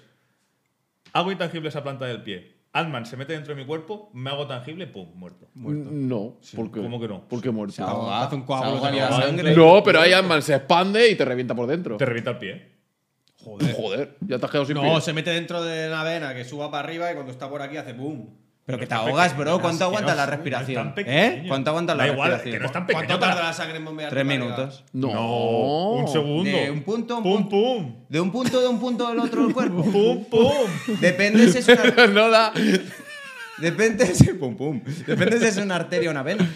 Hago intangible esa planta del pie. Ant-Man se mete dentro de mi cuerpo, me hago tangible, pum, muerto. No, ¿por qué? ¿Cómo que no? ¿Por qué muerto? Se ahoga, Hace un coágulo se ahoga de la agua. sangre. No, pero ahí Ant-Man se expande y te revienta por dentro. Te revienta el pie. Joder. Joder, ya te has quedado sin No, pie. se mete dentro de una vena que suba para arriba y cuando está por aquí hace boom. Pero que te No es tan ahogas, pequeño, bro. ¿Cuánto asqueroso, aguanta la no es respiración? tan pequeño. ¿Cuánto aguanta la Da igual, respiración? que no es tan pequeño. ¿Cuánto para- tarda la sangre en bombear? Tres tu barriga? minutos. No. No, un segundo. De un punto a un Pum, punto. pum. De un punto de un punto del otro del cuerpo. Pum, pum. Depende si es una, no da. depende si, pum, pum. Depende si es una arteria o una vena.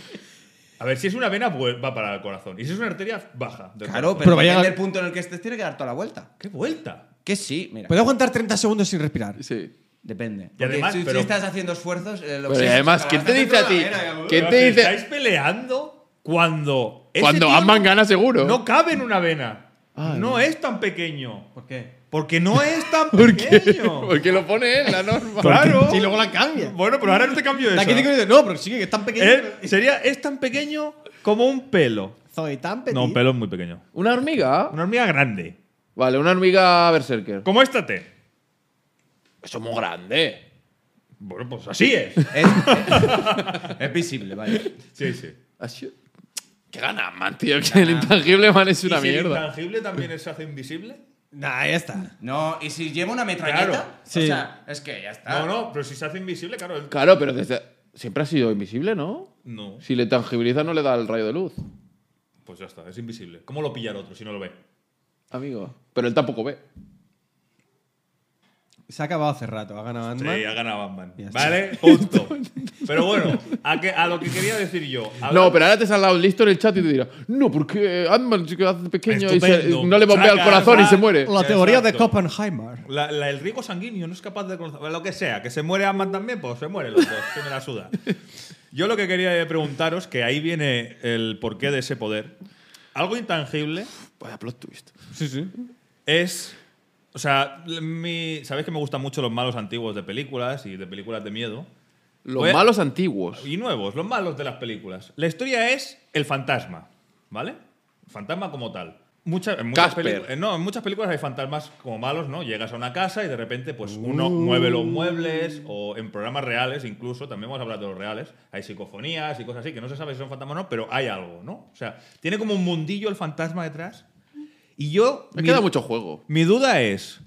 A ver, si es una vena, pues va para el corazón. Y si es una arteria, baja. del Claro, corazón. pero, Pero vaya- depende del punto en el que estés, tiene que dar toda la vuelta. ¡Qué vuelta! Que sí, mira. ¿Puedo aguantar treinta segundos sin respirar? Sí. Depende. Y Porque además, si, si pero- estás haciendo esfuerzos, el Pero y oxígeno además, se ¿quién va te dentro dice a de ti? la vena, ¿Quién Pero te si dice? estáis peleando cuando. ese Cuando tío Ant-Man gana seguro. No cabe en una vena. Ah, no es tan pequeño. ¿Por qué? Porque no es tan ¿Por qué? pequeño. Porque lo pone en la norma. Claro. Si luego la cambia. Bueno, pero ahora no te cambio De eso. aquí cinco minutos. No, pero sigue que es tan pequeño. Eh, sería, es tan pequeño como un pelo. Soy tan pequeño. No, un pelo es muy pequeño. ¿Una hormiga? Una hormiga grande. Vale, una hormiga berserker. Como esta T. Eso es muy grande. Bueno, pues así es. Es, es- es visible, vale. Sí, sí. Así- ¿Qué gana, man, tío? Que el intangible man es una ¿Y si el mierda. intangible también se hace invisible? Nah, ya está. No, y si lleva una metralleta, Claro. Sí. o sea, es que ya está. No, no, pero si se hace invisible, claro. el- Claro, pero desde. Siempre ha sido invisible, ¿no? No, Si le tangibiliza, no le da el rayo de luz. pues ya está, es invisible. ¿Cómo lo pilla el otro si no lo ve? Amigo. Pero él tampoco ve. Se ha acabado hace rato. Ha ganado Ant-Man. Sí, ha ganado Batman. Ya está. ¿Vale? Punto. Pero bueno, a, que, a lo que quería decir yo. No, pero ahora te saldrá un listo en el chat y te dirá, no, porque Ant-Man se hace pequeño y se- Estupendo. no le bombea el Saca, corazón y saca. se muere. La teoría de Exacto. Oppenheimer. La- la- el rico sanguíneo no es capaz de conocer. Lo que sea, que se muere Ant-Man también, pues se mueren los dos. Que me la suda. Yo lo que quería preguntaros, que ahí viene el porqué de ese poder. Algo intangible Vaya plot twist. Sí, sí. es. O sea, mi, sabéis que me gustan mucho los malos antiguos de películas y de películas de miedo. Los Voy a- malos antiguos. Y nuevos, los malos de las películas. La historia es el fantasma, ¿vale? Fantasma como tal. Muchas, en muchas Casper. pelicu- eh, no, en muchas películas hay fantasmas como malos, ¿no? Llegas a una casa y de repente, pues uno mueve los muebles, o en programas reales, incluso, también vamos a hablar de los reales, hay psicofonías y cosas así, que no se sabe si son fantasmas o no, pero hay algo, ¿no? O sea, tiene como un mundillo el fantasma detrás. Y yo. Me mi- queda mucho juego. Mi duda es.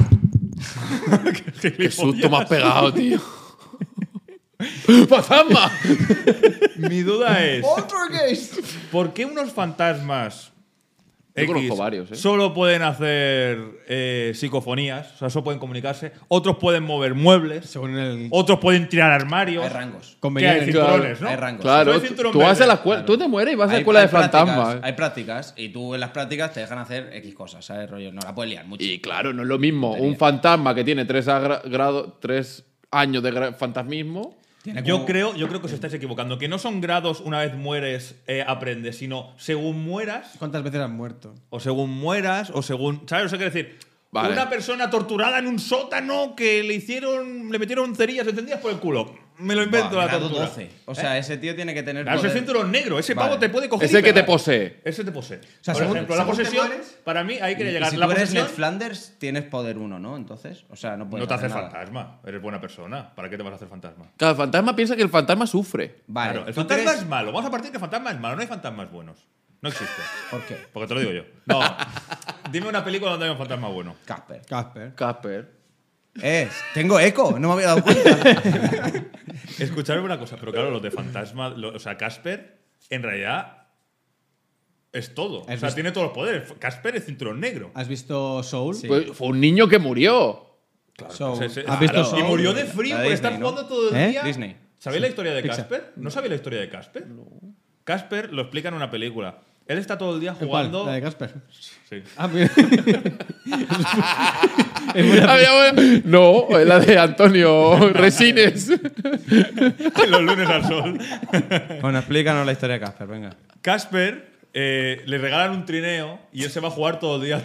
Qué susto me has pegado, tío. ¡Fantasma! Mi duda es. ¿Por qué unos fantasmas Yo conozco varios, ¿eh? solo pueden hacer eh, psicofonías? O sea, solo pueden comunicarse. Otros pueden mover muebles. Según el. Otros pueden tirar armarios. Hay rangos. Que hay Conveniente. cinturones, ¿no? Hay rangos. Claro, Tú hay tú, cinturón tú vas verde. a la escuela, tú te mueres y vas a la Hay- escuela hay de fantasmas. prácticas, Hay prácticas y tú en las prácticas te dejan hacer X cosas, ¿sabes? Rollo, no la puedes liar mucho. Y claro, no es lo mismo Tontería. un fantasma que tiene tres, agra- grado- tres años de gra- fantasmismo. Tiene Yo como- creo, yo creo que os estáis equivocando. Que no son grados una vez mueres, eh, aprendes, sino según mueras, ¿Cuántas veces han muerto? o según mueras, o según. ¿Sabes? O sea, quiero decir. Vale. Una persona torturada en un sótano que le hicieron. Le metieron cerillas encendidas por el culo. Me lo invento Buah, la grado tortura. doce. O sea, ese tío tiene que tener. Claro, ese poder- cinturón negro. Ese pavo Vale. te puede coger. Es el y que te pegar. posee. Ese te posee. sea, Por según- ejemplo, la según te posesión, mueres- para mí, ahí quería Y llegar. si la tú eres posesión Ned Flanders, tienes poder uno, ¿no? Entonces, o sea, no puedes no te hacer haces nada. fantasma. Eres buena persona. ¿Para qué te vas a hacer fantasma? Cada el fantasma piensa que el fantasma sufre. Vale. Claro, el ¿tú fantasma crees- es malo. Vamos a partir que el fantasma es malo. No hay fantasmas buenos. No existe. ¿Por qué? Porque te lo digo yo. No. Dime una película donde hay un fantasma bueno. Casper. Casper. Casper. Eh, tengo eco, no me había dado cuenta. Escuchadme una cosa, pero claro, los de fantasma, lo- o sea, Casper, en realidad es todo. O ¿Has sea, visto- tiene todos los poderes. Casper es cinturón negro. ¿Has visto Soul? Sí. Pues fue un niño que murió. Soul. Se- se- ¿Has claro. visto Y Soul? murió de frío La por Disney, estar ¿no? jugando todo el ¿Eh? día. Disney. ¿Sabéis la historia de Pixar. Casper? ¿No sabéis la historia de Casper? Casper lo explica en una película. Él está todo el día ¿Cuál? jugando. ¿La de Casper? Sí. Ah, mira. es buena. Había- No, es la de Antonio Resines. Los lunes al sol. Bueno, explícanos la historia de Casper, venga. Casper eh, le regalan un trineo y él se va a jugar todo el día.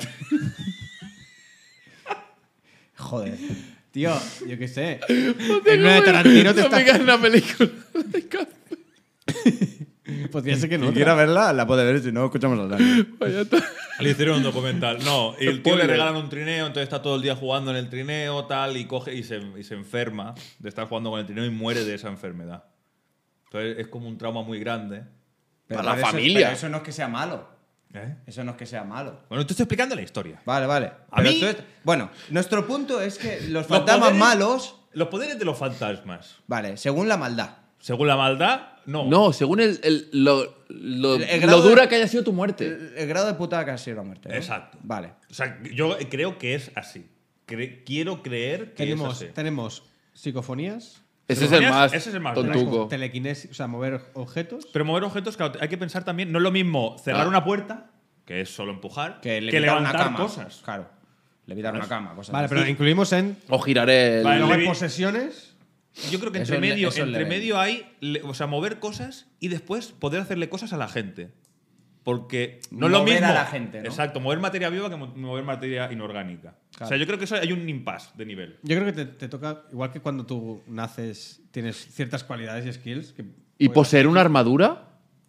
Joder. Tío, yo qué sé. En una de Tarantino te No está. me en una película de Casper. Podría ser que no. Si quiera verla, la puede ver, si no, escuchamos hablar. Vaya ta- Le hicieron un documental. No, y el tío le Spoiler. regalan un trineo, entonces está todo el día jugando en el trineo, tal, y coge y se, y se enferma de estar jugando con el trineo y muere de esa enfermedad. Entonces es como un trauma muy grande. Para la eso- familia. pero eso no es que sea malo. ¿Eh? Eso no es que sea malo. Bueno, te estoy explicando la historia. Vale, vale. A Pero mí- tú est- bueno, nuestro punto es que los Los fantasmas poderes- malos. Los poderes de los fantasmas. Vale, según la maldad. Según la maldad, no. No, según el, el- lo, lo, El- el lo grado dura de- que haya sido tu muerte. El, el grado de putada que ha sido la muerte. ¿no? Exacto. Vale. O sea, yo creo que es así. Cre- quiero creer que Tenemos, es así. tenemos psicofonías, Ese es el Psicofonías, más ese es el más tontuco. telequinesis, o sea, mover objetos. Pero mover objetos, claro, hay que pensar también, no es lo mismo cerrar Ah. una puerta, que es solo empujar, Que, que, levitar una levantar cama. cosas. Claro. Levitar una cama, cosas Vale, así. pero incluimos en. O giraré el... Vale, Luego hay levi- posesiones. Yo creo que Eso entre es le- medio, eso es entre level. medio hay, le- o sea, mover cosas y después poder hacerle cosas a la gente. Porque no es lo Mover mismo. a la gente, ¿no? Exacto, mover materia viva que mo- mover materia inorgánica. O sea, Claro. yo creo que eso hay un impasse de nivel. Yo creo que te, te toca, igual que cuando tú naces, tienes ciertas cualidades y skills. Que ¿Y puedes- poseer una armadura?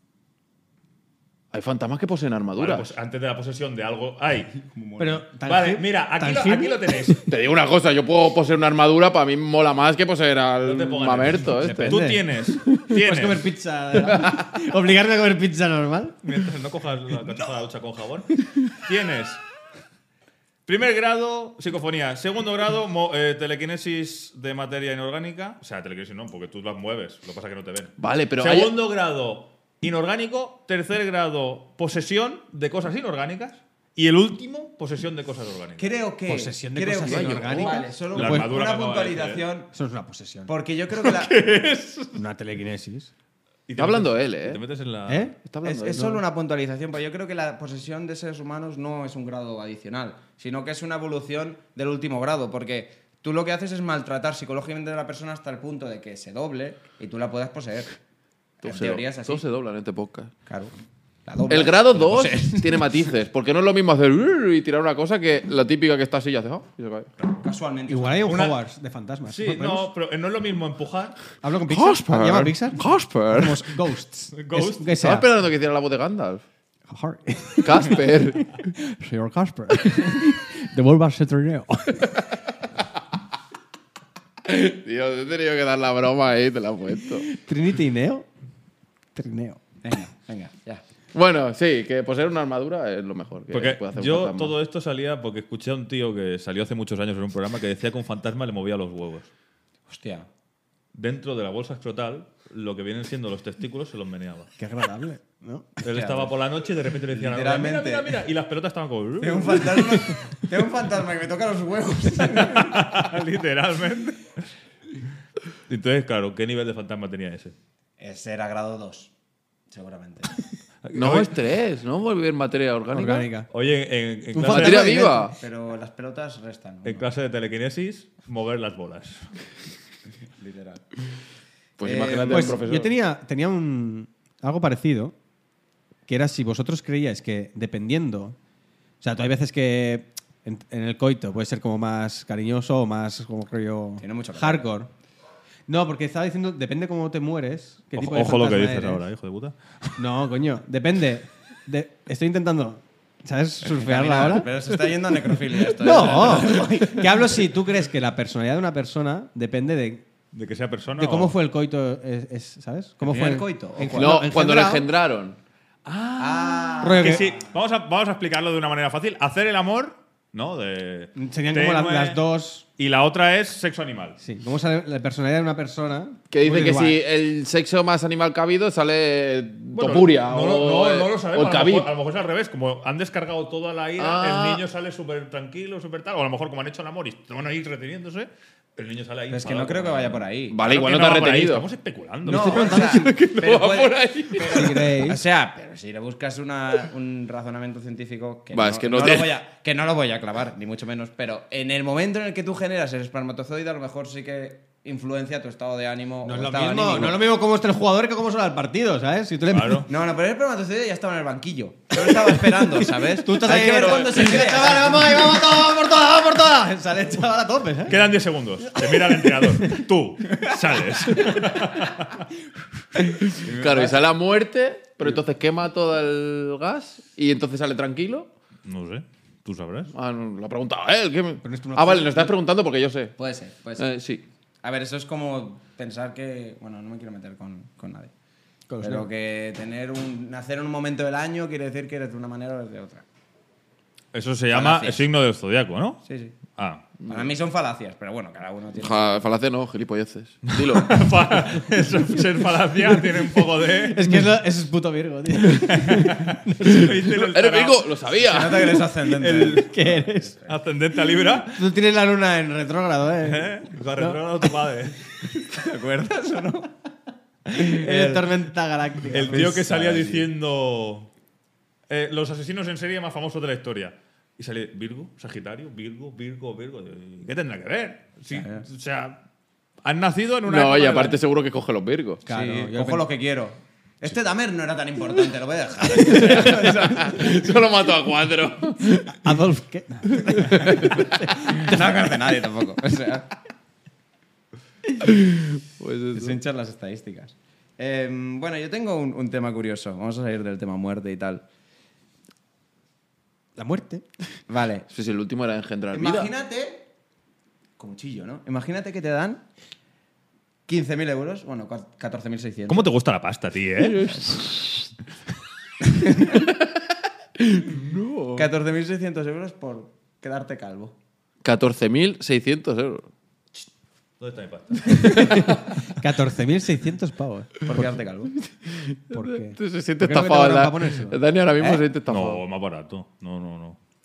Hay fantasmas que poseen Vale, armaduras. pues antes de la posesión de algo hay. Pero, Vale, tangi- mira, aquí lo, tangible. aquí lo tenéis. Te digo una cosa, yo puedo poseer una armadura, para mí mola más que poseer No al te pongas mamerto nervioso. este. Tú Depende. tienes. Puedes tienes comer pizza. Obligarme a comer pizza normal. Mientras no cojas la cachofa de la ducha con jabón. Tienes primer grado, psicofonía. Segundo grado, mo- eh, telequinesis de materia inorgánica. O sea, telequinesis no, porque tú las mueves. Lo que pasa es que no te ven. Vale, pero hay- Segundo grado, inorgánico. Tercer grado, posesión de cosas inorgánicas. Y el último, posesión de cosas orgánicas. Creo que. Posesión de creo cosas que- inorgánicas. Vale, solo La una armadura que acaba de puntualización. Eso es una posesión. Porque yo creo que la. Una telequinesis. Y te Está hablando metes- él, ¿eh? Te metes en la. ¿Eh? Está Es, hablando es él, solo ¿no? una puntualización, pero yo creo que la posesión de seres humanos no es un grado adicional, sino que es una evolución del último grado, porque tú lo que haces es maltratar psicológicamente a la persona hasta el punto de que se doble y tú la puedas poseer. Todo En se, teoría es así. todo se dobla en este podcast. Claro. La doblas El grado y la dos posees. tiene matices, porque no es lo mismo hacer "Urr", y tirar una cosa que la típica que está así y hace "Ah", y se cae. Casualmente. Igual hay un Una- Hogwarts de fantasmas. Sí, ¿Podemos- no, pero no es lo mismo empujar. Hablo con Pixar. ¿Llama Pixar? Casper. Somos Ghosts. Ghost. Es- que Estaba sea. esperando que hiciera la voz de Gandalf. Harry. Casper. Señor Casper. Devuelva ese trineo. Tío, te he tenido que dar la broma ahí, te la he puesto. Trinity Neo. Trineo. Venga, venga, ya. Bueno, sí, que poseer una armadura es lo mejor que Porque puede hacer un yo fantasma. todo esto salía porque escuché a un tío que salió hace muchos años en un programa que decía que un fantasma le movía los huevos. Hostia. Dentro de la bolsa escrotal, lo que vienen siendo los testículos se los meneaba. Qué agradable, ¿no? Él estaba por la noche y de repente le decían, mira, Literalmente. mira, mira, y las pelotas estaban como... Tengo un fantasma, tengo un fantasma que me toca los huevos. Literalmente. Entonces, claro, ¿qué nivel de fantasma tenía ese? Ese era grado dos, seguramente. No, Oye- es tres, ¿no? Volver materia orgánica. Orgánica. Oye, en, en Un clase, Materia fantasma viva. Pero las pelotas restan. ¿no? en clase de telequinesis, mover las bolas. Literal. Pues Eh, imagínate Pues un profesor. yo tenía, tenía un, algo parecido, que era si vosotros creíais que dependiendo, o sea, tú hay veces que en, en el coito puede ser como más cariñoso o más como rollo Tiene mucho que ver. hardcore. No, porque estaba diciendo, depende cómo te mueres. Qué Ojo, tipo de ojo lo que fantasma dices eres. ahora, hijo de puta. No, coño, depende. De- estoy intentando, ¿sabes? Surfearla Mira, ahora. Pero se está yendo a necrofilia esto. ¿eh? No, que hablo si tú crees que la personalidad de una persona depende de, De que sea persona de cómo o- fue el coito, es- es- ¿sabes? ¿Cómo ¿El fue primer coito? ¿O en- cuál? No, no, cuando le engendrado. engendraron. Ah, Rollo Que que- sí, vamos a, vamos a explicarlo de una manera fácil. Hacer el amor, ¿no? De Serían como la- tenue, las dos. Y la otra es sexo animal. Sí, cómo sale la personalidad de una persona. Que dice Muy que guay. si el sexo más animal que ha habido sale Bueno, Topuria no, o, no, no, no lo sabemos. o A lo, Khabib. mejor, a lo mejor es al revés. Como han descargado toda la ira, Ah. el niño sale súper tranquilo, súper tal. O a lo mejor como han hecho el amor y van a ir reteniéndose, el niño sale ahí. pero es que enfadado no creo que como- vaya por ahí. Vale, Claro igual que no te ha va por ahí, retenido. Estamos especulando. No, Estoy o sea, pero va puede- por ahí. Si O queréis. sea, pero si le buscas una- un razonamiento científico que, Va, no, es que no no te- lo voy a, que no lo voy a clavar, ni mucho menos, pero en el momento en el que tú generas el espermatozoide, a lo mejor sí que influencia tu estado de ánimo. No o es, lo estado mismo, anímico. no es lo mismo cómo está el jugador que cómo sale el partido, ¿sabes? Si tú le Claro. No, no, pero el espermatozoide ya estaba en el banquillo. Yo lo estaba esperando, ¿sabes? Tú estás Hay ahí, que ver pero- cuándo se Chaval, crea. vamos ahí, vamos todos, vamos por todas, vamos por todas. Sale el chaval a tope, ¿eh? Quedan diez segundos. Te mira el entrenador. Tú sales. Claro, y sale a muerte, pero entonces quema todo el gas y entonces sale tranquilo. No sé. Tú sabrás. Ah, no, lo ha preguntado él. ¿qué me- Pero esto no- Ah, vale, nos estás preguntando porque yo sé. Puede ser, puede ser. Eh, sí. A ver, eso es como pensar que. Bueno, no me quiero meter con, con nadie. Con los Pero niños. que tener un, nacer en un momento del año quiere decir que eres de una manera o eres de otra. Eso se llama Falacias. el signo del zodiaco, ¿no? Sí, sí. Ah. Para mí son falacias, pero bueno, cada uno tiene. Ja, falacia no, gilipolleces. Dilo. Eso, ser falacia tiene un poco de. Es que es, lo- es puto Virgo, tío. Eres Virgo, lo Se sabía. nota que eres ascendente. El ¿Qué eres? ascendente a Libra. Tú tienes la luna en retrógrado, ¿eh? ¿Eh? Lo ha retrógrado tu padre. ¿Te acuerdas o no? Eres tormenta galáctica. El tío que salía sí. diciendo eh, los asesinos en serie más famosos de la historia. Y sale Virgo, Sagitario, Virgo, Virgo, Virgo. ¿Qué tendrá que ver? Sí, o sea, han nacido en una. No, época y de- aparte seguro que coge los Virgos. Claro, sí, yo cojo pen- lo que quiero. Este Damer no era tan importante, lo voy a dejar. Solo mato a cuatro. Adolf, ¿qué? No conoce nadie tampoco. O sea, Pues eso. se hinchan las estadísticas. Eh, bueno, yo tengo un, un tema curioso. Vamos a salir del tema muerte y tal. La muerte. Vale. Sí, sí, el último era engendrar vida. Imagínate. Como chillo, ¿no? Imagínate que te dan quince mil euros. Bueno, catorce mil seiscientos. ¿Cómo te gusta la pasta, tío, eh? catorce mil seiscientos euros por quedarte calvo. catorce mil seiscientos euros. ¿Dónde está mi pasta? catorce mil seiscientos pavos. Por quedarte calvo. ¿Por qué? Tú se siente ¿Por qué no me estafado. cobran Da- para ponérselo? Dani ahora mismo ¿Eh? se siente estafado. No, más barato. No, no, no.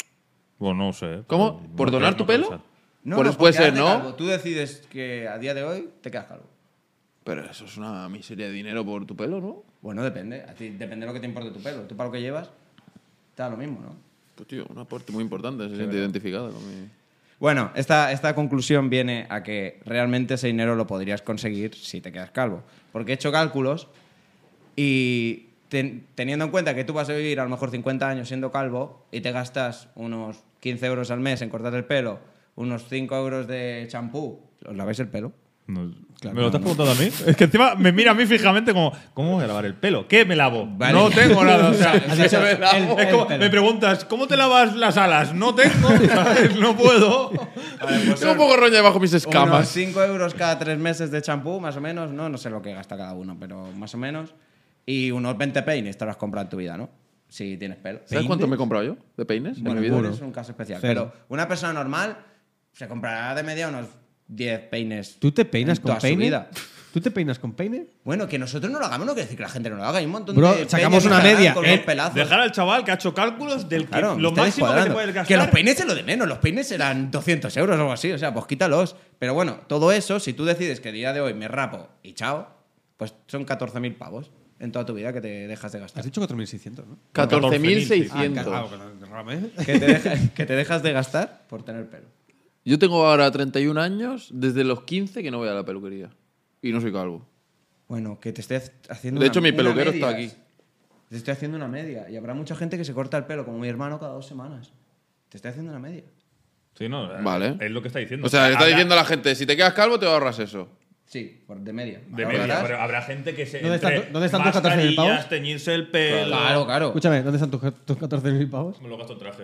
Bueno, no sé. ¿Cómo? pero ¿Por no donar creo- tu no pelo? creo que No, Pues no, puede por ser, quedarte ¿no? calvo. Tú decides que a día de hoy te quedas calvo. Pero eso es una miseria de dinero por tu pelo, ¿no? Bueno, depende. A ti depende de lo que te importe tu pelo. Tú para lo que llevas, te da lo mismo, ¿no? Pues tío, un aporte muy importante. Se siente identificado con mi... Bueno, esta, esta conclusión viene a que realmente ese dinero lo podrías conseguir si te quedas calvo. Porque he hecho cálculos y ten- teniendo en cuenta que tú vas a vivir a lo mejor cincuenta años siendo calvo y te gastas unos quince euros al mes en cortar el pelo, unos cinco euros de champú, ¿os laváis el pelo? No, ¿Me lo estás preguntando a mí? Es que encima me mira a mí fijamente como, ¿cómo voy a lavar el pelo? ¿Qué me lavo? Vale. No tengo nada. O sea, Has dicho me, el- lavo. Es el como, pelo. me preguntas, ¿cómo te lavas las alas? No tengo, ¿sabes? No puedo. Tengo un poco roña debajo mis Unos escamas. cinco euros cada tres meses de champú, más o menos, ¿no? No sé lo que gasta cada uno, pero más o menos. Y unos veinte peines te los has comprado en tu vida, ¿no? Si tienes pelo. ¿Sabes cuánto me he comprado yo de peines Bueno, en mi vida? tú eres un caso especial. Cero. Pero una persona normal se comprará de media unos diez peines. ¿Tú te peinas en con toda su peine? vida. ¿Tú te peinas con peine? Bueno, que nosotros no lo hagamos no quiere decir que la gente no lo haga. Hay un montón Bro, de sacamos peñas una en Instagram media, con ¿eh? unos pelazos. Dejar al chaval que ha hecho cálculos del que Claro, lo me estáis máximo que te cuadrando. puedes gastar. Que los peines es lo de menos, los peines eran doscientos euros o algo así, o sea, pues quítalos. Pero bueno, todo eso, si tú decides que el día de hoy me rapo y chao, pues son catorce mil pavos en toda tu vida que te dejas de gastar. Has dicho cuatro mil seiscientos, ¿no? catorce mil Ah, seiscientos. claro, claro, ¿eh? Que te, deja- que te dejas de gastar por tener pelo. Yo tengo ahora treinta y un años, desde los quince que no voy a la peluquería. Y no soy calvo. Bueno, que te esté haciendo De una- hecho, mi una peluquero media. está aquí. Te estoy haciendo una media. Y habrá mucha gente que se corta el pelo, como mi hermano, cada dos semanas. Te estoy haciendo una media. Sí, no, Vale. es lo que está diciendo. O sea, le está habrá- diciendo a la gente, si te quedas calvo te ahorras eso. Sí, por de media. De Ahorrarás. media, pero habrá gente que se. ¿Dónde están entre tu- dónde están tus catorce mil pavos? mascarillas, teñirse el pelo. Claro, claro. Escúchame, ¿dónde están tus, tus catorce mil pavos? Me lo gasto en traje.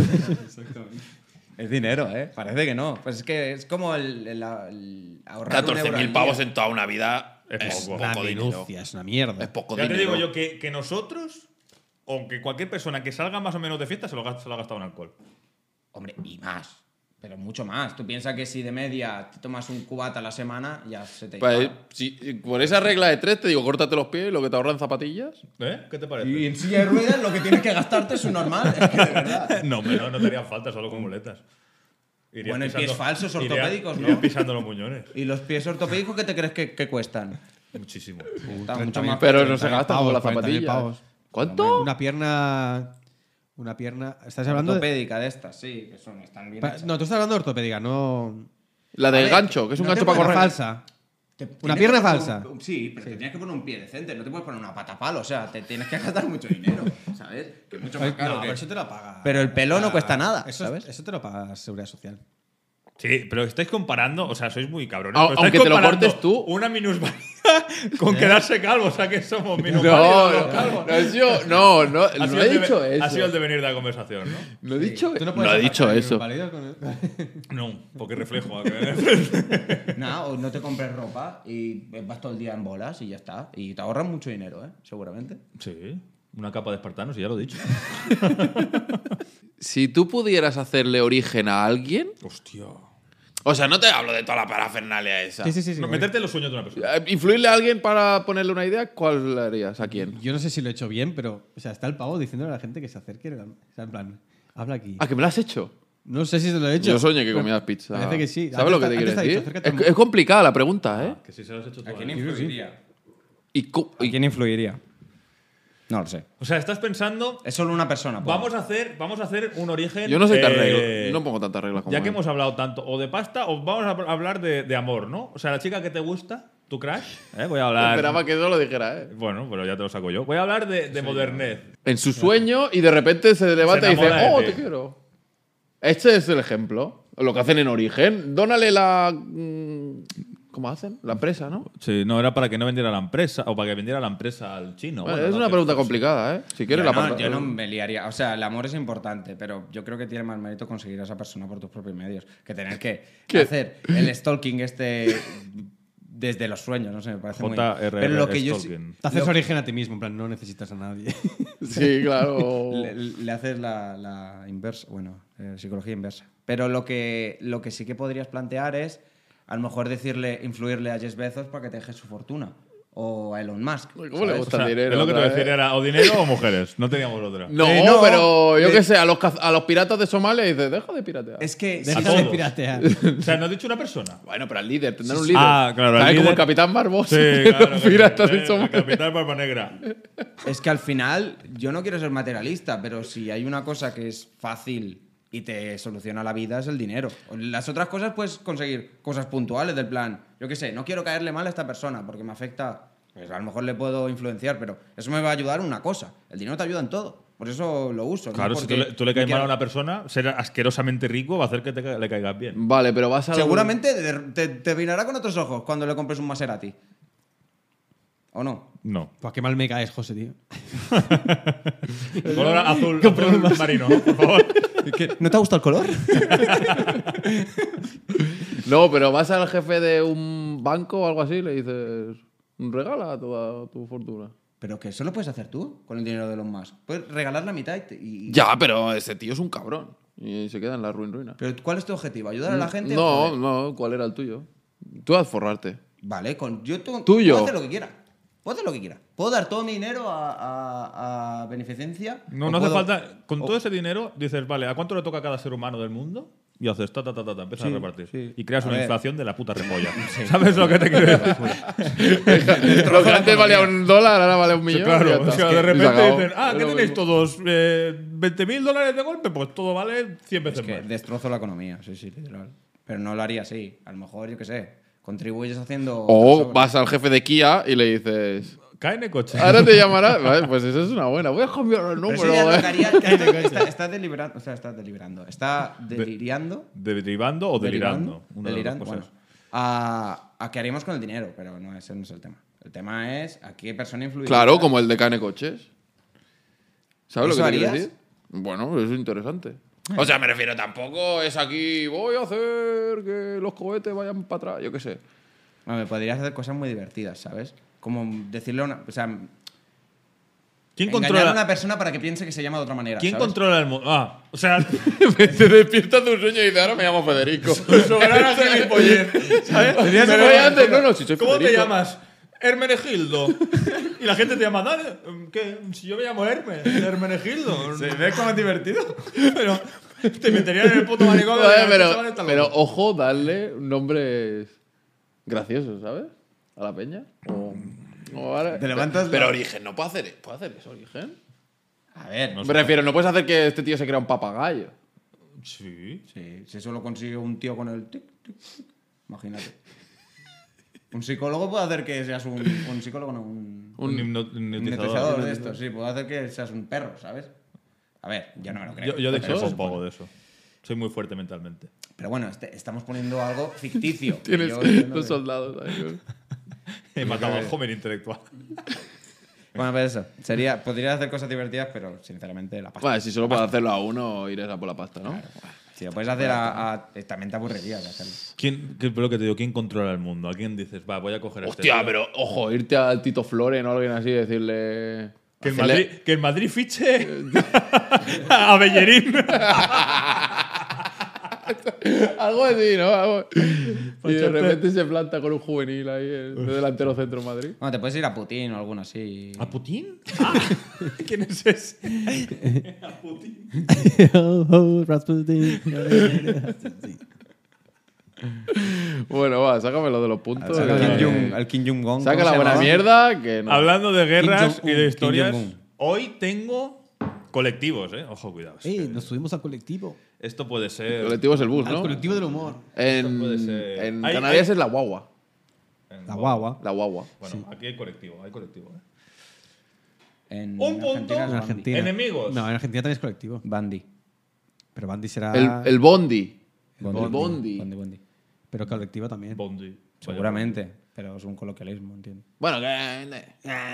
Es dinero, ¿eh? Parece que no. Pues es que es como el, el- el ahorrar un catorce euro al mil día. pavos en toda una vida Es es, poco. Una poco dinero. minucia, es una mierda. Es poco Ya te dinero. digo yo que, que nosotros, o que cualquier persona que salga más o menos de fiesta, se lo, gasta- se lo ha gastado en alcohol. Hombre, y más. Pero mucho más. Tú piensas que si de media te tomas un cubata a la semana, ya se te Pues, dispara. si, por esa regla de tres te digo, córtate los pies y lo que te ahorran zapatillas. ¿Eh? ¿Qué te parece? Y en silla de ruedas lo que tienes que gastarte es un normal. Es que de verdad. No, hombre, no, no te harían falta, solo con muletas. Irías Bueno, y pies falsos irías- ortopédicos, ¿no? irías pisando los muñones. ¿Y los pies ortopédicos qué te crees que, que cuestan? Muchísimo. Está treinta mucho mil más. Pero no se mil gasta pavos, como las cuarenta mil zapatillas. pavos. ¿Cuánto? Una pierna. Una pierna. ¿Estás hablando de.? ortopédica de estas, sí, que son, están bien Pa- hechas. No, tú estás hablando de ortopédica, no. La A del ver, gancho, que es un no te gancho para puedes correr. Falsa. Te- Una tienes pierna que poner falsa. un- sí, pero te tienes que poner un pie decente, no te puedes poner una pata palo, o sea, te tienes que gastar mucho dinero, ¿sabes? Que es mucho más caro. no, que- pero eso te lo paga. Pero el pelo no Ah, cuesta nada, eso, ¿sabes? Eso te lo paga Seguridad Social. Sí, pero estáis comparando, o sea, sois muy cabrones. Au- pero estáis aunque te lo comparando cortes tú. Una minusvalía con quedarse calvo, o sea que somos No, minusválidos los no, calvos. no, es yo- no, no, Ha no sido he el deve- dicho eso. Ha sido el devenir de la conversación, ¿no? No he dicho, Tú no puedes he sacar dicho el eso. válido con el- No, porque reflejo. a que- Nada, o no te compres ropa y vas todo el día en bolas y ya está. Y te ahorran mucho dinero, ¿eh? Seguramente. Sí, una capa de espartanos, y ya lo he dicho. Si tú pudieras hacerle origen a alguien, Hostia. o sea, no te hablo de toda la parafernalia esa. Sí, sí, sí. sí No, güey. meterte en los sueños de una persona. Eh, ¿Influirle a alguien para ponerle una idea? ¿Cuál le harías? ¿A quién? Yo no sé si lo he hecho bien, pero. O sea, está el pavo diciéndole a la gente que se acerque. O sea, en plan, habla aquí. ¿A que me lo has hecho? No sé si se lo he hecho. Yo soñé que pero comías pizza. Parece que sí. ¿Sabes lo que Antes te quiero antes te ha dicho, decir? acércate Es, al- es complicada la pregunta, ¿eh? Que si se lo has hecho tú. ¿A quién ¿eh? influiría? Y, cu- ¿A y- quién influiría? No lo sé. O sea, estás pensando. Es solo una persona. pues. Vamos a hacer, vamos a hacer un origen. yo no soy tan eh, regla. No pongo tantas reglas como Ya que él. hemos hablado tanto o de pasta o vamos a hablar de, de amor, ¿no? O sea, la chica que te gusta, tu crush, ¿eh? Voy a hablar. Esperaba que eso lo dijera, ¿eh? Bueno, pero ya te lo saco yo. Voy a hablar de, de modernez. En su sueño y de repente se levanta Se y dice, enamora de oh, ti". te quiero. Este es el ejemplo. Lo que hacen en Origen. Dónale la... mm, ¿Cómo hacen? La empresa, ¿no? Sí, no, era para que no vendiera la empresa o para que vendiera la empresa al chino. Vale, Bueno, es no, una que- pregunta complicada, ¿eh? Si quieres yo, la no, parte- yo no me liaría. O sea, el amor es importante, pero yo creo que tiene más mérito conseguir a esa persona por tus propios medios que tener que ¿Qué? hacer el stalking este desde los sueños. No sé, me parece muy. J R R Pero lo que yo sí- Tolkien. Te haces Lo- origen a ti mismo, en plan, no necesitas a nadie. Sí, claro. le, le haces la, la inversa, bueno, eh, psicología inversa. Pero lo que, lo que sí que podrías plantear es, a lo mejor decirle, influirle a Jeff Bezos para que te deje su fortuna. o a Elon Musk. ¿Cómo le ¿sabes? gusta O sea, el dinero? es lo que te otra decía, vez? era o dinero o mujeres. No teníamos otra. No, Eh, no, pero yo de- qué sé, a los, caz- a los piratas de Somalia dices, deja de piratear. Es que Deja A de todos. piratear. O sea, ¿no has dicho una persona? Bueno, pero al líder, tendrán un líder. Ah, claro, al ¿Sabes? Como líder. el Capitán Barbosa. Sí, de claro. los piratas el- de Somalia. El capitán Barba Negra. Es que al final, yo no quiero ser materialista, pero si hay una cosa que es fácil y te soluciona la vida es el dinero. Las otras cosas puedes conseguir cosas puntuales del plan. Yo qué sé, no quiero caerle mal a esta persona porque me afecta. Pues a lo mejor le puedo influenciar, pero eso me va a ayudar en una cosa. El dinero te ayuda en todo. Por eso lo uso. Claro, no si tú porque le, tú le caes me mal a quiera- una persona, ser asquerosamente rico va a hacer que te, ca- le caigas bien. Vale, pero vas a... Seguramente te, te, te mirará con otros ojos cuando le compres un Maserati. ¿O no? No. Pues qué mal me caes, José, tío. El color azul, azul marino, por favor. ¿No te ha gustado el color? No, pero vas al jefe de un banco o algo así y le dices, regala toda tu fortuna. Pero que eso lo puedes hacer tú con el dinero de Elon Musk. Puedes regalar la mitad y... te- y- Ya, pero ese tío es un cabrón. Y se queda en la ruin ruina. Pero ¿cuál es tu objetivo? ¿Ayudar a la gente? o No, joder? no, ¿cuál era el tuyo? Tú haz forrarte. Vale, con, yo tu- Tuyo. puedo hacer lo que quiera. Puedo hacer lo que quiera. Puedo dar todo mi dinero a, a- a beneficencia. No, o no hace puedo- falta. Con o- todo ese dinero, dices, vale, ¿a cuánto le toca a cada ser humano del mundo? Y haces ta, ta, ta, ta, ta, empiezas Sí, a repartir. sí. Y creas A una ver. inflación de la puta repolla. ¿Sabes lo que te quiero decir? Lo que antes valía un dólar, ahora vale un millón. y ya Claro, está. o sea, Es que de repente se acabó. dicen, ah, Es ¿qué lo tenéis mismo. todos? Eh, ¿veinte mil dólares de golpe? Pues todo vale cien Es veces que más. destrozo la economía, sí, sí, literal. Pero no lo haría así. A lo mejor, yo qué sé, contribuyes haciendo... O sobre- vas al jefe de Kia y le dices, Caen en coche. ahora te llamará. Vale, pues eso es una buena. Voy a cambiar el Pero número. eso ya lo eh. que haría- está, está deliberando, o sea, está deliberando. Está deliriando. Derivando o delirando. Una de las delirando, dos cosas. bueno, a, a qué haríamos con el dinero, pero no, ese no es el tema. El tema es a qué persona influye. Claro, como el de Cane Coches. ¿Sabes lo ¿Eso que te quiero harías? decir? Bueno, eso es interesante. O sea, me refiero, tampoco es aquí, voy a hacer que los cohetes vayan para atrás, yo qué sé. Me podrías hacer cosas muy divertidas, ¿sabes? Como decirle a una. O sea, ¿Quién engañar controla, a una persona para que piense que se llama de otra manera. ¿quién ¿sabes? controla el mundo? Ah, o sea, Te despiertas de un sueño y dices, ahora me llamo Federico. soberana gilipollez. ¿Sabes? Me Pero- voy antes, no, no, si soy ¿Cómo te Federico. llamas? Hermenegildo. Y la gente te llama, dale, ¿qué? Si yo me llamo Hermes, Hermenegildo. ¿Se ve como es divertido? Pero te meterían en el puto manicomio. Joder, de, pero, "Este chaval está pero loco". ojo, darle nombres graciosos, ¿sabes? A la peña. O, o ahora- Te levantas Pero la- Origen, ¿no puede hacer, ¿puede hacer eso, Origen? A ver, No Me refiero, no puedes hacer que este tío se crea un papagayo. Sí. Sí, si eso lo consigue un tío con el tic, tic, tic. Imagínate. Un psicólogo puede hacer que seas un, un psicólogo, no un, Un hipno- un hipnotizador. hipnotizador de esto, sí, puede hacer que seas un perro, ¿sabes? A ver, yo no me lo creo. Yo, yo pero discrepo eso un se poco supone. de eso. Soy muy fuerte mentalmente. Pero bueno, este- estamos poniendo algo ficticio. Tienes Yo entiendo los que- soldados ahí. He matado al joven intelectual. Bueno, pues eso. Sería, podría hacer cosas divertidas, pero sinceramente la pasta. Vale, si solo puedes hacerlo a uno, irás a por la pasta, ¿no? Si lo puedes hacer a, a- también te aburrirías de hacerlo. ¿Quién, qué es lo que te digo? ¿Quién controla el mundo? ¿A quién dices, va, voy a coger a este Hostia, tío? pero ojo, irte al Tito Floren o alguien así y decirle. Que el, hacerle- Madrid, que el Madrid fiche a Bellerín. Algo así, ¿no? Algo- Y de Pachate. repente se planta con un juvenil ahí en- de delantero centro en Madrid. Bueno, te puedes ir a Putin o alguno así. ¿A Putin? Ah, ¿quién es ese? A Putin. Oh, oh, Rasputin. Bueno, va, sácame lo de los puntos. Al Eh, Kim Jong- al Kim Jong-un. Saca ¿cómo la se buena llamaba? mierda que no. Hablando de guerras Kim y de Jong-un, historias, Kim Jong-un. hoy tengo colectivos, ¿eh? Ojo, cuidado. es Ey, que nos subimos al colectivo. Esto puede El ser... colectivo es el bus, Al ¿no? colectivo del humor. En, puede ser. en Hay- Canarias hay- es la guagua. La guagua. La guagua. Bueno, aquí hay colectivo, hay colectivo. ¿eh? En Un punto. Argentina es En Bandi. Argentina. Enemigos. No, en Argentina también es colectivo. Bandi. Pero Bandi será. El, el Bondi. Bondi. El Bondi. Bondi, Bondi. Pero colectivo también. Bondi. Seguramente, pero es un coloquialismo, entiendo. Bueno, que.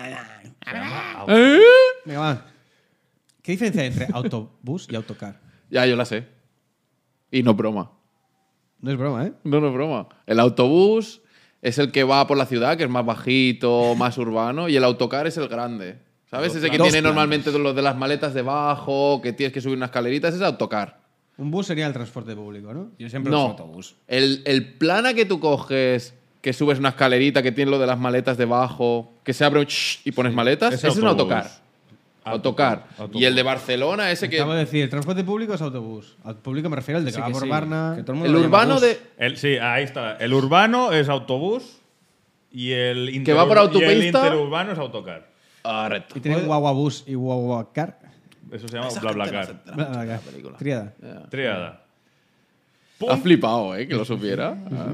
Venga, va. ¿Qué diferencia hay entre autobús y autocar? Ya, yo la sé. Y no es broma. No es broma, ¿eh? No, no es broma. El autobús es el que va por la ciudad, que es más bajito, más urbano, y el autocar es el grande. ¿Sabes? Dos Ese que planos. tiene normalmente los de las maletas debajo, que tienes que subir unas escaleritas, es autocar. Un bus sería el transporte público, ¿no? Yo siempre uso No. autobús. El, el plana que tú coges que subes una escalerita que tiene lo de las maletas debajo, que se abre un ch- y pones maletas. Ese Ese es un autobús. autocar. Autocar. Autobús. Y el de Barcelona, ese que. Acabo de decir, el transporte público es autobús. Al público me refiero al de que Sí, va que por sí, Barna. que todo el mundo El lo llama urbano bus. de. El, sí, ahí está. El urbano es autobús y el, Que va por interur- autopista. y el interurbano es autocar. Ah, recto. Y tiene guaguabús y guaguacar. Eso se llama BlaBlaCar. Bla, Tríada. Triada. Has flipado, ¿eh? Que lo supiera.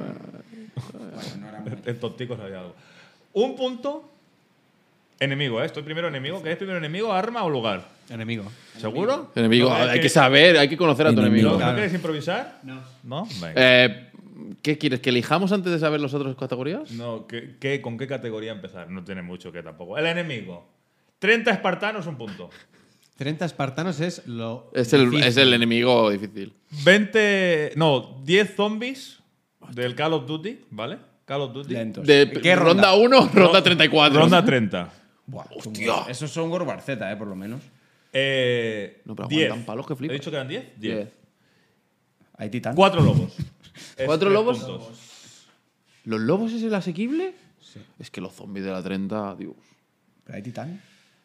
El tontico sabía algo. Un punto. Enemigo, ¿eh? Estoy primero enemigo. ¿Qué es primero enemigo? ¿Arma o lugar? Enemigo. ¿Seguro? Enemigo, ¿No hay queréis que saber, hay que conocer a tu Enemigo. enemigo. ¿No, Claro. ¿no queréis improvisar? No. ¿No? Venga. Eh, ¿Qué quieres? ¿Que elijamos antes de saber las otras categorías? No, ¿qué, qué- con qué categoría empezar? No tiene mucho que tampoco. El enemigo. treinta espartanos, un punto. treinta espartanos es lo. Es el, difícil. es el enemigo difícil. veinte. No, diez zombies del Call of Duty, ¿vale? Call of Duty. Lentos. De ¿Qué ronda uno, ronda treinta y cuatro. Ronda treinta. Buah, Hostia. Esos son Gorbarzeta, eh, por lo menos. Eh, No, pero diez. aguantan palos que flipas. ¿He dicho que eran diez? diez. Diez. Hay titán. Cuatro lobos. Es ¿Cuatro tres lobos? puntos. ¿Los lobos es el asequible? Sí. Es que los zombies de la treinta, Dios. Pero hay titán.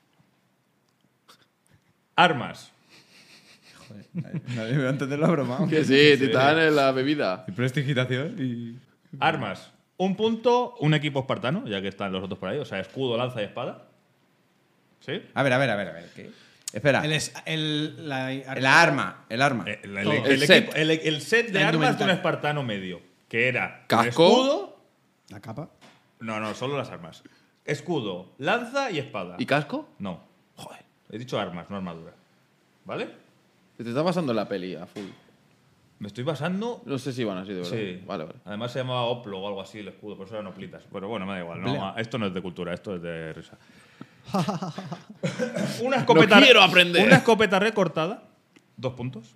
Armas. Nadie me va a entender la broma. Que sí, titán es la bebida. Prestigitación y. Armas. Un punto, un equipo espartano, ya que están los otros por ahí. O sea, escudo, lanza y espada. ¿Sí? A ver, a ver, a ver, a ver. ¿qué? Espera. El, es- el, la, El arma, el arma. Eh, El, el- Todo. el El equipo- set. el- el set de La armas de un indumentaria. espartano medio. Que era un Casco. escudo. la capa. No, no, solo las armas. Escudo, lanza y espada. ¿Y casco? No. Joder. He dicho armas, no armadura. ¿Vale? Te está pasando en la peli a full. Me estoy basando. No sé si van así, de verdad. Sí. Vale, vale. Además se llamaba Oplo o algo así el escudo, por eso eran oplitas. Pero bueno, me da igual. No, esto no es de cultura, esto es de risa. una escopeta. No quiero aprender. Una escopeta recortada. Dos puntos.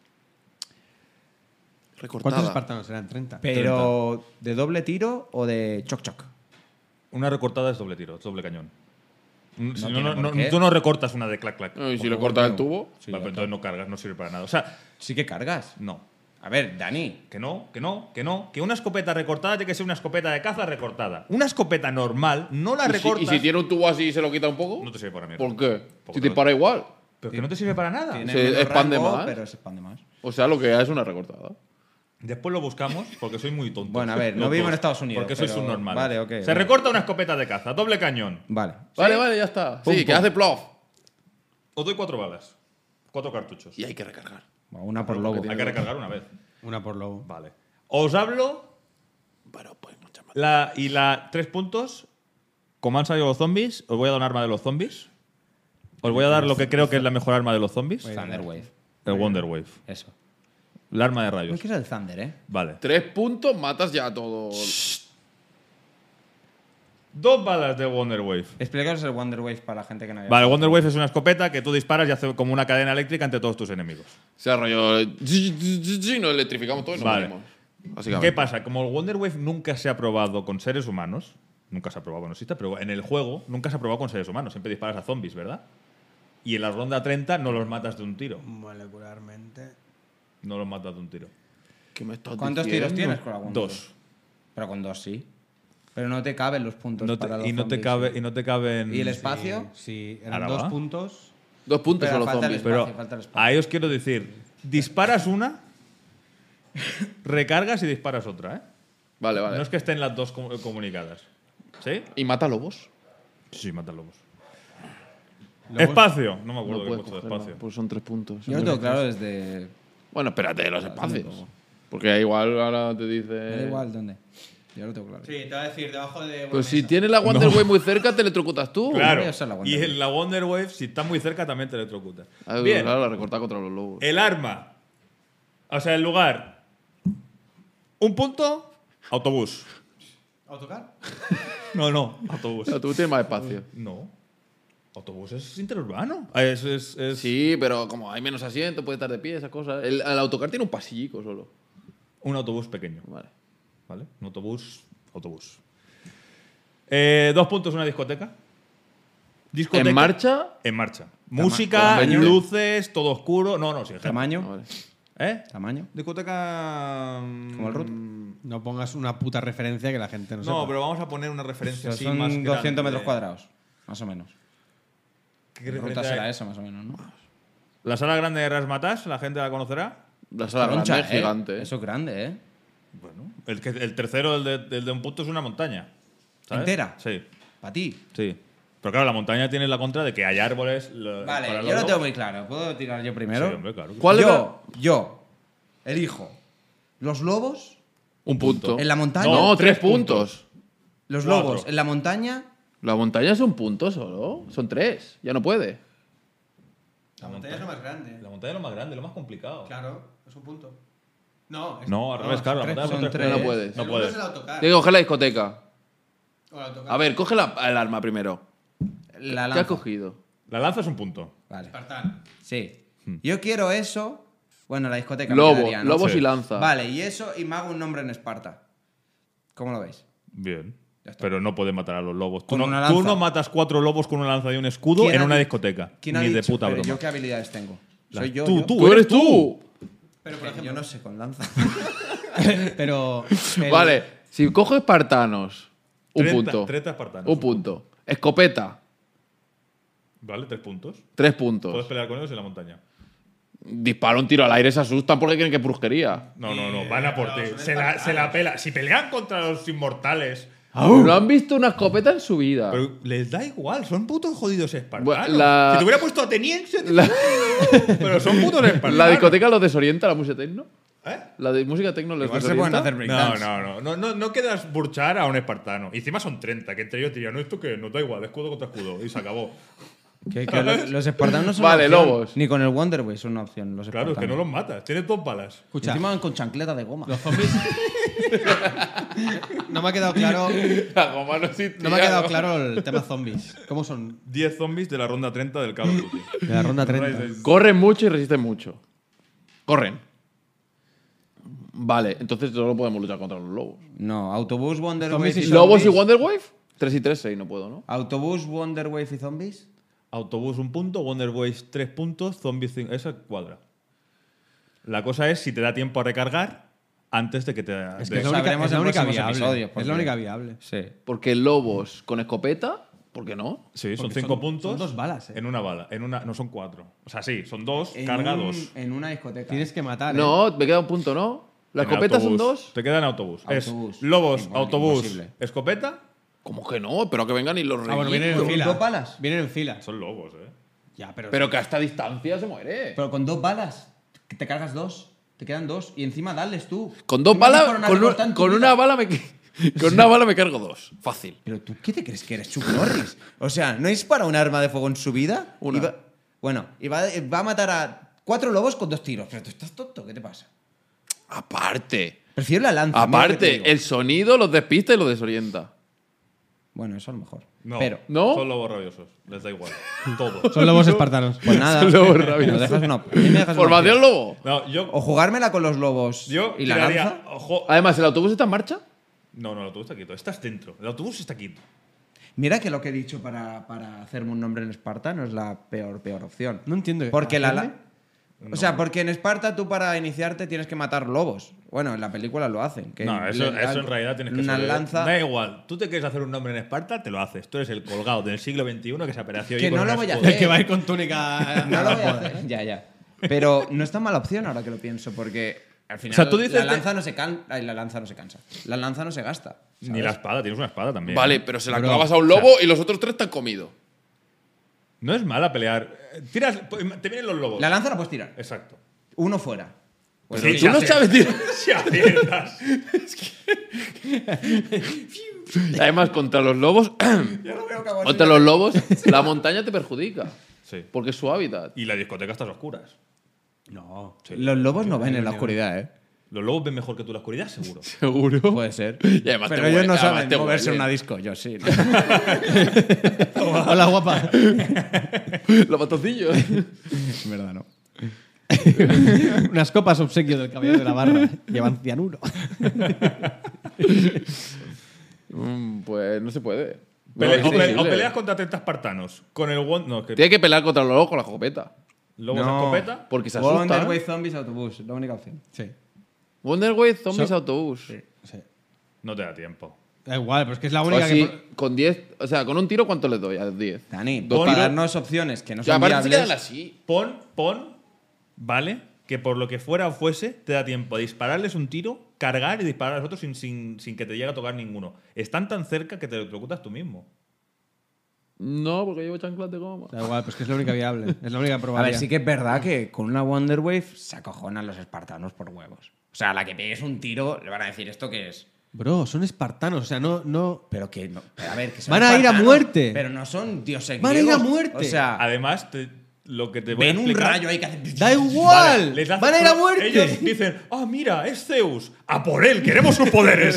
Recortada. ¿Cuántos espartanos eran? treinta. Pero, ¿de doble tiro o de choc choc? Una recortada es doble tiro, es doble cañón. Mm, si No no, tiene no, por no, qué. tú no recortas una de clac clac. No, y si le cortas el tubo. Vale, pero entonces no cargas, no sirve para nada. O sea, Sí que cargas. no. A ver, Dani. Que no, que no, que no. Que una escopeta recortada tiene que ser una escopeta de caza recortada. Una escopeta normal no la ¿Y si, recortas. y si tiene un tubo así y se lo quita un poco? No te sirve para mierda. ¿Por qué? Porque Si no- dispara igual. Pero que no te sirve para nada. Tiene Se menos expande rango, más. pero se expande más. O sea, lo que es una recortada. Después lo buscamos porque soy muy tonto. Bueno, a ver, no Los vivo en dos, Estados Unidos, Porque soy pero- subnormal. vale, ok, Se vale. recorta una escopeta de caza, doble cañón. Vale. Vale, vale, ya está. Pum, sí, que pum. hace plof. Os doy cuatro balas. Cuatro cartuchos. Y hay que recargar. Va, Una por lobo. Hay que recargar una vez. Una por lobo. Vale. Os hablo Bueno, pues muchas más. la, y la tres puntos. Como han salido los zombies, os voy a dar un arma de los zombies. Os voy a dar lo que creo que es la mejor arma de los zombies. Thunder Wave. El Wonder Wave. Eso. El arma de No rayos. es que es el Thunder, ¿eh? Vale. Tres puntos, matas ya a todo. Dos balas de Wonder Wave. Explicaos el Wonder Wave para la gente que no haya Vale, Wonder Wave es una escopeta que tú disparas y hace como una cadena eléctrica entre todos tus enemigos. Se rollo. Nos electrificamos todo y nos Vale. morimos. Básicamente. ¿Qué pasa? Como el Wonder Wave nunca se ha probado con seres humanos, nunca se ha probado, no existe, pero en el juego nunca se ha probado con seres humanos. Siempre disparas a zombies, ¿verdad? Y en la ronda treinta no los matas de un tiro. Molecularmente. No los matas de un tiro. ¿Qué me estás ¿Cuántos diciendo? tiros tienes con la Wonder Wave? Dos. Pero con dos sí. Pero no te caben los puntos No te- para los y, no te zombies, cabe, sí. y no te caben. ¿Y el espacio? Sí, eran Ahora dos va. puntos. Dos puntos Pero son los falta el zombies. Pero espacio, falta el espacio. ahí os quiero decir: disparas una, recargas y disparas otra, ¿eh? Vale, vale. No es que estén las dos com- comunicadas. ¿Sí? ¿Y mata lobos? Sí, matan lobos. Lobos. Espacio. No me acuerdo No qué he puedes puesto de cogerlo, espacio. Pues son tres puntos. Yo lo tengo claro desde. Bueno, espérate, los espacios. Porque igual ahora te dice. Me da igual dónde. Yo lo tengo claro. Sí, te voy a decir, debajo de. Pues si tienes la Wonder Wave muy cerca, te electrocutas tú. Claro. voy a usar la Wonder Y Wave. en la Wonder Wave, si está muy cerca, también te electrocutas. Ah, Bien. Claro, la recortada contra los lobos. El arma. O sea, el lugar. Un punto, autobús. ¿Autocar? No, no, autobús. O sea, tú tienes más espacio. No. Autobús es interurbano. Ah, Es, es, es- Sí, pero como hay menos asiento, puede estar de pie, esas cosas. El, el autocar tiene un pasillico solo. un autobús pequeño. Vale. ¿Vale? Un autobús, autobús. Eh, dos puntos, una discoteca. Discoteca. ¿En marcha? En marcha. Música, tamaño. luces, todo oscuro. No, no, sin gente. ¿Tamaño? Vale. ¿Eh? ¿Tamaño? Discoteca. ¿Como el Root? mm, No pongas una puta referencia que la gente no sepa. No, pero vamos a poner una O referencia sea, así son más doscientos grande. metros cuadrados, más o menos. ¿Qué ¿Qué ruta referencia será hay? esa, más o menos, no? La sala grande de Rasmatas, ¿la gente la conocerá? La sala grande Troncha, es ¿eh? gigante. Eso es grande, ¿eh? Bueno. El, que, el tercero, el de, el de un punto, es una montaña. ¿sabes? ¿Entera? Sí, ¿Para ti? sí. Pero claro, la montaña tiene la contra de que hay árboles. lo- Vale, para yo los lo tengo lobos. muy claro. ¿Puedo tirar yo primero? Sí, hombre, claro. ¿Cuál era? yo, yo elijo los lobos, Un punto. ¿En la montaña? No, No, tres tres puntos. los Cuatro. lobos en la montaña. La montaña es un punto solo. Son tres. Ya no puede. La montaña es lo más grande. La montaña es lo más grande, lo más complicado. Claro, es un punto. No, es- No, al revés, claro. La son montaña son son tres. tres. No puedes. No el uno puedes. es el autocar. Tienes que coger la discoteca. O el autocar. A ver, coge la, el arma primero. La ¿Qué lanza. has cogido? La lanza es un punto. Vale. Espartano. Sí. Yo quiero eso. Bueno, la discoteca. me Lobo, quedaría, ¿no? lobos Sí. y lanza. Vale, y eso, y me hago un nombre en Esparta. ¿Cómo lo veis? Bien. Ya está. Pero no puedes matar a los lobos. Tú Con no, una tú lanza. no matas cuatro lobos con una lanza y un escudo ¿Quién en ha una di- discoteca. ¿Quién ha Ni de dicho? puta Pero broma. ¿yo qué habilidades tengo? La- Soy yo. tú, yo. tú. ¡Tú eres tú! Pero, por Yo ejemplo, no sé con lanza. pero el- Vale, si cojo espartanos, un treinta punto. treinta espartanos. Un punto. Escopeta, Vale, tres puntos. tres Puedes puntos. pelear con ellos en la montaña. Dispara un tiro al aire, se asustan porque creen que es brusquería. No, no, no. Van a por no, ti. son Se la, espartanos. se la pela. Si pelean contra los inmortales. No han visto una escopeta en su vida. Pero les da igual. Son putos jodidos espartanos. Bueno, la- Si te hubiera puesto ateniense. te- La, Pero son putos espartanos. la discoteca los desorienta, la música tecno. ¿Eh? La de música tecno les Igual se desorienta. pueden hacer No, breakdance. no, no, no, no, no quedas burchar a un espartano. Y encima son treinta, que entre ellos dirían, no, esto que nos da igual, escudo contra escudo. Y se acabó. Que, que los, los espartanos no son Vale, una opción. lobos. Ni con el Wonderboy son una opción. Los Claro, es que no espartanos. los matas. Tienes dos balas. Y escucha, encima van con chancleta de goma. los zombies. no me ha quedado claro. La goma no existía, No me ha quedado ¿no? claro el tema zombies. ¿Cómo son? diez zombies de la ronda treinta del Call of Duty. De la ronda treinta. Corren mucho y resisten mucho. Corren. Vale, entonces solo podemos luchar contra los lobos. No, autobús, Wonderwave Zombies y y ¿Lobos y zombies. Wonderwave? tres y tres, seis, no puedo, ¿no? Autobús, Wonderwave y zombies. Autobús un punto, Wonder Boys tres puntos, Zombies cinco. Esa cuadra. La cosa es si te da tiempo a recargar antes de que te. Es de- que es la única, sabremos es la en única próximos viable. episodios, Es porque- la única viable. Sí. Porque lobos con escopeta, ¿por qué no? Sí, son Porque cinco son- puntos. son dos balas, ¿eh? En una bala. En una, no son cuatro. O sea, sí, son dos En cargados. un- en una discoteca. Tienes que matar. ¿eh? No, me queda un punto, ¿no? ¿La En escopeta son autobús. dos? Te quedan autobús. Autobús. Es lobos, Igual, autobús, imposible. escopeta. ¿Cómo que no? Pero que vengan y los Ah, bueno, vienen en reviento. fila. ¿Dos balas? Vienen en fila. Son lobos, eh. Ya, pero. Pero que a esta distancia se muere. Pero con dos balas. que Te cargas dos. Te quedan dos. Y encima dales tú. Con dos Tú no has balas, visto nada con, un- cortado en tu con vida. una bala me con una bala me cargo dos. Fácil. Pero tú, ¿qué te crees que eres Chuck Norris? O sea, ¿no dispara un arma de fuego en su vida? Una. Y va- bueno, y va, va a matar a cuatro lobos con dos tiros. Pero tú estás tonto, ¿qué te pasa? Aparte. Prefiero la lanza. mira lo que te Aparte, digo. el sonido los despista y los desorienta. Bueno, eso a lo mejor. No, Pero, ¿No? son lobos rabiosos. Les da igual. Todo. Son lobos espartanos. pues nada. Son lobos me rabiosos. dejas una- a mí me dejas una Formación opción. lobo. No, yo. O jugármela con los lobos Yo y la tiraría- lanza. Ojo. Además, ¿el autobús está en marcha? No, no, el autobús está quieto. Estás dentro. El autobús está quieto. Mira que lo que he dicho para, para hacerme un nombre en Esparta no es la peor, peor opción. No entiendo. Porque la, ¿Hacerle? la- O sea, porque en Esparta tú para iniciarte tienes que matar lobos. Bueno, en la película lo hacen. Que No, eso, le- eso en realidad tienes que Una saber. lanza. Da igual. Tú te quieres hacer un nombre en Esparta, te lo haces. Tú eres el colgado del siglo veintiuno que se apareció Que ahí con no lo una voy a escudo. El que va a ir con túnica. No lo voy a hacer. Ya, ya. Pero no es tan mala opción ahora que lo pienso, porque al final O sea, tú dices la de- lanza no se can... Ay, la lanza no se cansa. La lanza no se gasta. Ni ¿sabes? la espada, tienes una espada también. Vale, pero se la Bro, clavas a un lobo y los otros tres te han comido. No es mala pelear. Eh, Tiras. Te vienen los lobos. La lanza la puedes tirar. Exacto. Uno fuera. Pues Sí, Tú ya no sé. sabes tirar. Si aciertas. Además, contra los lobos. Yo lo veo que hago así. contra los lobos, la montaña te perjudica. Sí. Porque es su hábitat. Y la discoteca está a oscuras. No. Los lobos no ven en la oscuridad, ¿eh? Los lobos ven mejor que tú la oscuridad, seguro. Seguro. Puede ser. Y además Pero te ellos huele- no además saben te moverse en huelen. una disco. Yo sí. Hola, guapa. Los batoncillos. En verdad, no. Unas copas obsequio del caballero de la barra. Llevan cianuro. Mm, pues no se puede. Pele- No, o, es pe- o imposible. peleas contra treinta espartanos. Con el one. No, que Tiene que pelear contra los lobos con la escopeta. lobos No. escopeta. Porque se asustan. Wonderway Zombies Autobús, la única opción. Sí. Wonderway Zombies So- Autobús. Sí. No te da tiempo. Da igual, pero es que es la O única así, que. con diez, o sea, con un tiro, ¿cuánto le doy? A diez. Dani, Dos para tiros. darnos opciones que no Ya, son aparte se viables. quedan así. Pon, pon, ¿vale? Que por lo que fuera o fuese, te da tiempo a dispararles un tiro, cargar y disparar a los otros sin, sin, sin que te llegue a tocar ninguno. Están tan cerca que te electrocutas tú mismo. No, porque llevo chanclas de goma. Da igual, pues que es la única viable. Es la única A probabilidad. ver, sí que es verdad que con una Wonder Wave se acojonan los espartanos por huevos. O sea, a la que pegues un tiro, le van a decir, ¿esto qué es? Bro, son espartanos, o sea, no. no... Pero que no. A ver, que son Van a ir a espartanos, muerte. Pero no son dioses Van a ir a griegos. muerte. O sea, Además, te- lo que te voy ven a un explicar... rayo ahí que hace. ¡Da igual! Vale, les hace- ¡Van a ir a muerte! Ellos dicen, ah, mira, es Zeus. ¡A por él! ¡Queremos sus poderes!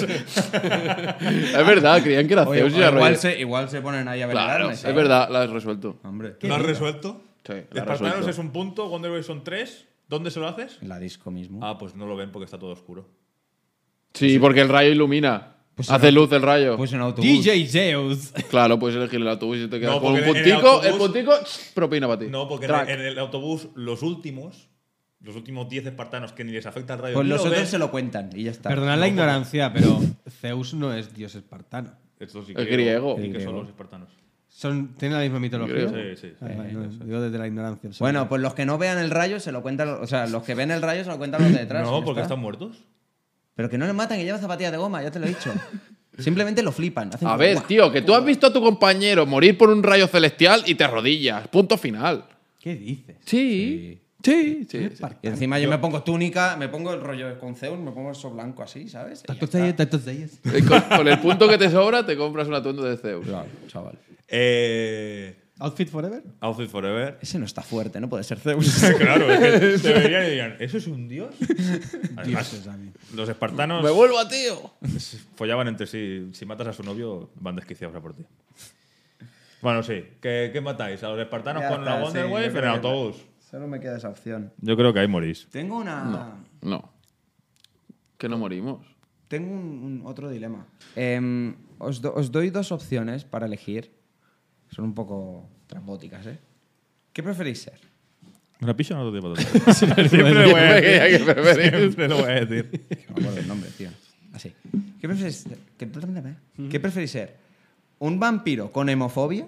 Es verdad, creían que era Oye, Zeus y era igual, rey. se, igual se ponen ahí a Claro, velarme. es verdad, la has resuelto. Hombre, ¿Lo has resuelto? Sí, la has Espartanos resuelto. es un punto, Wonder Wave son tres. ¿Dónde se lo haces? en la disco mismo. Ah, pues no lo ven porque está todo oscuro. Sí, porque el rayo ilumina. Pues Hace en luz el rayo. Pues en autobús. D J Zeus. Claro, puedes elegir el autobús y te quedas No, con un porque en el puntico. El autobús- puntico, ch, propina para ti. No, porque en el, Track. en el autobús, los últimos, los últimos diez espartanos que ni les afecta el rayo. Pues ni los lo otros ven. se lo cuentan y ya está. Perdonad la ignorancia, pero Zeus no es dios espartano. Estos sí El griego. ¿Y El qué son griego. los espartanos? Son, ¿Tienen la misma mitología? Griego. Sí, sí. sí. Ah, vale, no, digo desde la ignorancia. Bueno, pues los que no vean el rayo se lo cuentan. O sea, los que ven el rayo se lo cuentan los de detrás. y No, ya porque está. están muertos. Pero que no le matan, que lleva zapatillas de goma, ya te lo he dicho. Simplemente lo flipan. hacen A como, ver, "Buah". tío, que tú has visto a tu compañero morir por un rayo celestial y te arrodillas. Punto final. ¿Qué dices? Sí. Sí, sí. sí. Y encima yo me pongo túnica, me pongo el rollo con Zeus, me pongo eso blanco así, ¿sabes? Y ya Tantos está. de ellos, tantos de ellos. Y Con, con el punto que te sobra, te compras un atuendo de Zeus. Claro, chaval. Eh, ¿Outfit Forever? Outfit Forever. Ese no está fuerte, no puede ser Zeus. Claro, es que te verían y dirían, ¿eso es un dios? Además, Dioses, a mí. los espartanos ¡Me vuelvo a tío! follaban entre sí. Si matas a su novio, van desquiciados a por ti. Bueno, sí. ¿Qué, qué matáis? ¿A los espartanos Ya con está, la Wonder sí, Wave yo en el creo que- autobús? Solo me queda esa opción. Yo creo que ahí morís. Tengo una. No. Que no morimos. Tengo un, un otro dilema. Em, os, do- os doy dos opciones para elegir. Son un poco trambóticas, ¿eh? ¿Qué preferís ser? ¿Una picha o no te digo Siempre lo voy a decir. ¿Qué preferís? Siempre lo voy a decir. Que no me acuerdo el nombre, tío. Así. ¿Qué preferís ser? ¿Qué, ¿Qué preferís ser? ¿Un vampiro con hemofobia?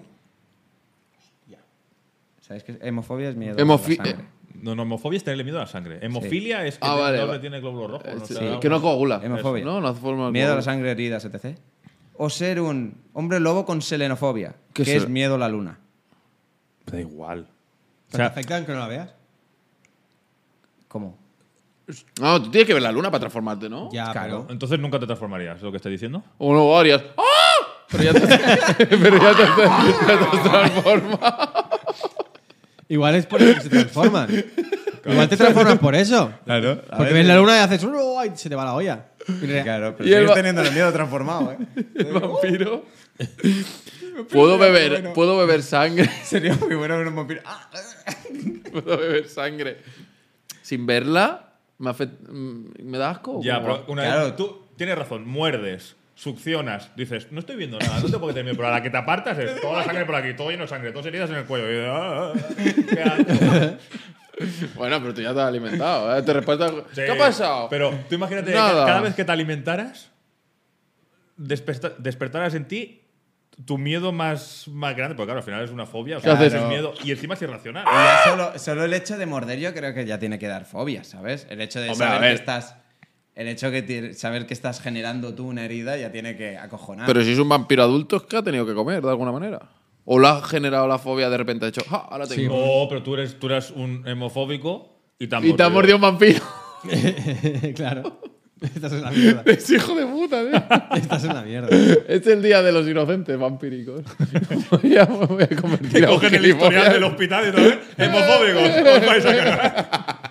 ¿Sabéis que hemofobia es miedo Hemofi- a la sangre? No, no, homofobia es tenerle miedo a la sangre. Hemofilia es que Ah, te- vale, no vale. tiene glóbulos rojos. no Sí, te da- que no coagula. Hemofobia. No, no hace forma de Miedo a la coagular. sangre, heridas, etcétera. O ser un hombre lobo con selenofobia, ¿Qué que es es el- miedo a la luna. Da igual. ¿Te afecta aunque no la veas? ¿Cómo? No, tú tienes que ver la luna para transformarte, ¿no? Ya, Claro. pero... Entonces nunca te transformarías, es lo que estoy diciendo. O no, varias. ¡Ah! Pero ya te, pero ya te, ya te transforma. Igual es por eso que se transforman. Igual te transformas por eso. Claro. Porque ves la luna y haces... "Oh", y se te va la olla. Y re- Claro, pero Y el sigues va- teniendo el miedo transformado, ¿eh? El vampiro. Puedo beber, puedo beber sangre. Sería muy bueno ver un vampiro. ¡Ah! Puedo beber sangre. Sin verla, me, afect- mm, ¿me da asco. o Ya, cómo pero va? una Claro. vez tú tienes razón, muerdes, succionas, dices, no estoy viendo nada, no te puedo tener miedo, pero a la que te apartas es toda la sangre por aquí, todo lleno de sangre, todas heridas en el cuello. Y, ah, ah, ¿qué hago? Bueno, pero tú ya te has alimentado, ¿eh? Te respuesta. Sí, ¿Qué ha pasado? Pero tú imagínate que Nada. cada vez que te alimentaras, desperta- despertaras en ti tu miedo más, más grande, porque claro, al final es una fobia, o sea, ¿Qué haces? es miedo y encima es irracional. Y ya solo, solo el hecho de morder yo creo que ya tiene que dar fobia, ¿sabes? El hecho de Hombre, a saber que ver. estás... El hecho de que ti- saber que estás generando tú una herida ya tiene que acojonar. Pero si es un vampiro adulto, es que ha tenido que comer de alguna manera. O le ha generado la fobia de repente, ha dicho, ¡ja! Ahora tengo. No, pero tú eres, tú eres un hemofóbico y te han Y te ha mordido un vampiro. claro. Estás en la mierda. Es hijo de puta, tío. Estás en la mierda. Es el día de los inocentes vampíricos. Voy a, me voy a convertir a un Cogen el historial gilipollas. del hospital y todo, ¿eh? Hemofóbicos, os vais a cagar.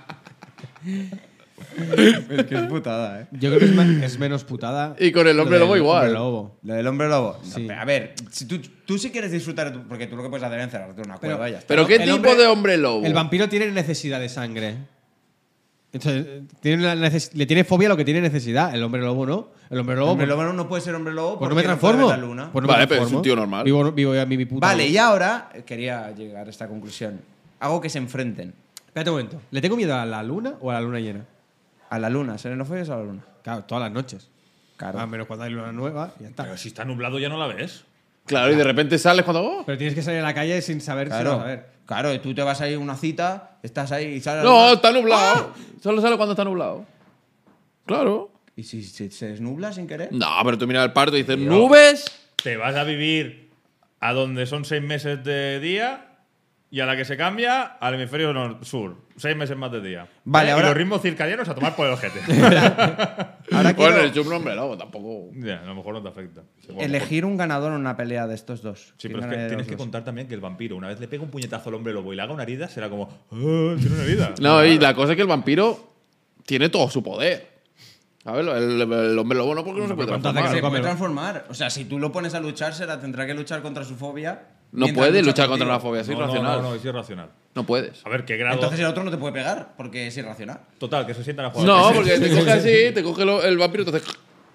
Es que es putada, ¿eh? Yo creo que es, me- es menos putada. Y con el hombre lo lobo del igual. hombre lobo. Lo del hombre lobo. No, Sí. pero a ver, si tú, tú sí quieres disfrutar, de tu- porque tú lo que puedes hacer es encerrarte en una Pero- cueva y ya está. ¿Pero qué El tipo hombre- de hombre lobo? El vampiro tiene necesidad de sangre. Entonces, eh, tiene una neces- le tiene fobia a lo que tiene necesidad. El hombre lobo no. El hombre El lobo. hombre pues, lobo no puede ser hombre lobo pues porque no me transformo. puede ver la luna. Pues no me Vale, pero es transformo. un tío normal. Vivo, vivo a mi, mi puta. Vale, vida. y ahora eh, quería llegar a esta conclusión. Hago que se enfrenten Espérate un momento. ¿Le tengo miedo a la luna o a la luna llena? a la luna. ¿Serenofobia es a la luna? Claro, todas las noches. Claro. A menos cuando hay luna nueva, ya está. Pero si está nublado ya no la ves. Claro, y de repente sales cuando. ¡Oh! Pero tienes que salir a la calle sin saber si Claro, lo vas a ver. claro, y tú te vas a ir a una cita, estás ahí y sales. No, está nublado. Solo sale cuando está nublado. Claro. ¿Y si se, se desnubla sin querer? No, pero tú miras el parto y dices, Tío. nubes. Te vas a vivir a donde son seis meses de día y a la que se cambia al hemisferio nor- sur. Seis meses más de día. Vale, ¿Eh? ahora- Y los ritmos circadianos a tomar por el ojete. Ahora quiero Bueno, el chum no, hombre, no, tampoco. Ya, a lo mejor no te afecta. Sí, bueno, elegir un ganador en una pelea de estos dos. Sí, ¿Quién pero es que ganaría de tienes los que dos? contar también que el vampiro, una vez le pega un puñetazo al hombre lobo y le haga una herida, será como, "Ah, tiene una herida". No, y la cosa es que el vampiro tiene todo su poder. ¿Sabes? El, el hombre lobo no, porque no se puede ¿cuánto hace transformar. que Se puede Cómelo. transformar. O sea, si tú lo pones a luchar, será, tendrá que luchar contra su fobia. No mientras puede lucha luchar contra contigo. la fobia, es No, no, irracional. no, no, es irracional. No puedes. A ver, qué grado. Entonces el otro no te puede pegar porque es irracional. Total, que se sientan a jugar. No, Sí, porque sí, te sí, coge sí. así, te coge lo- el vampiro, entonces.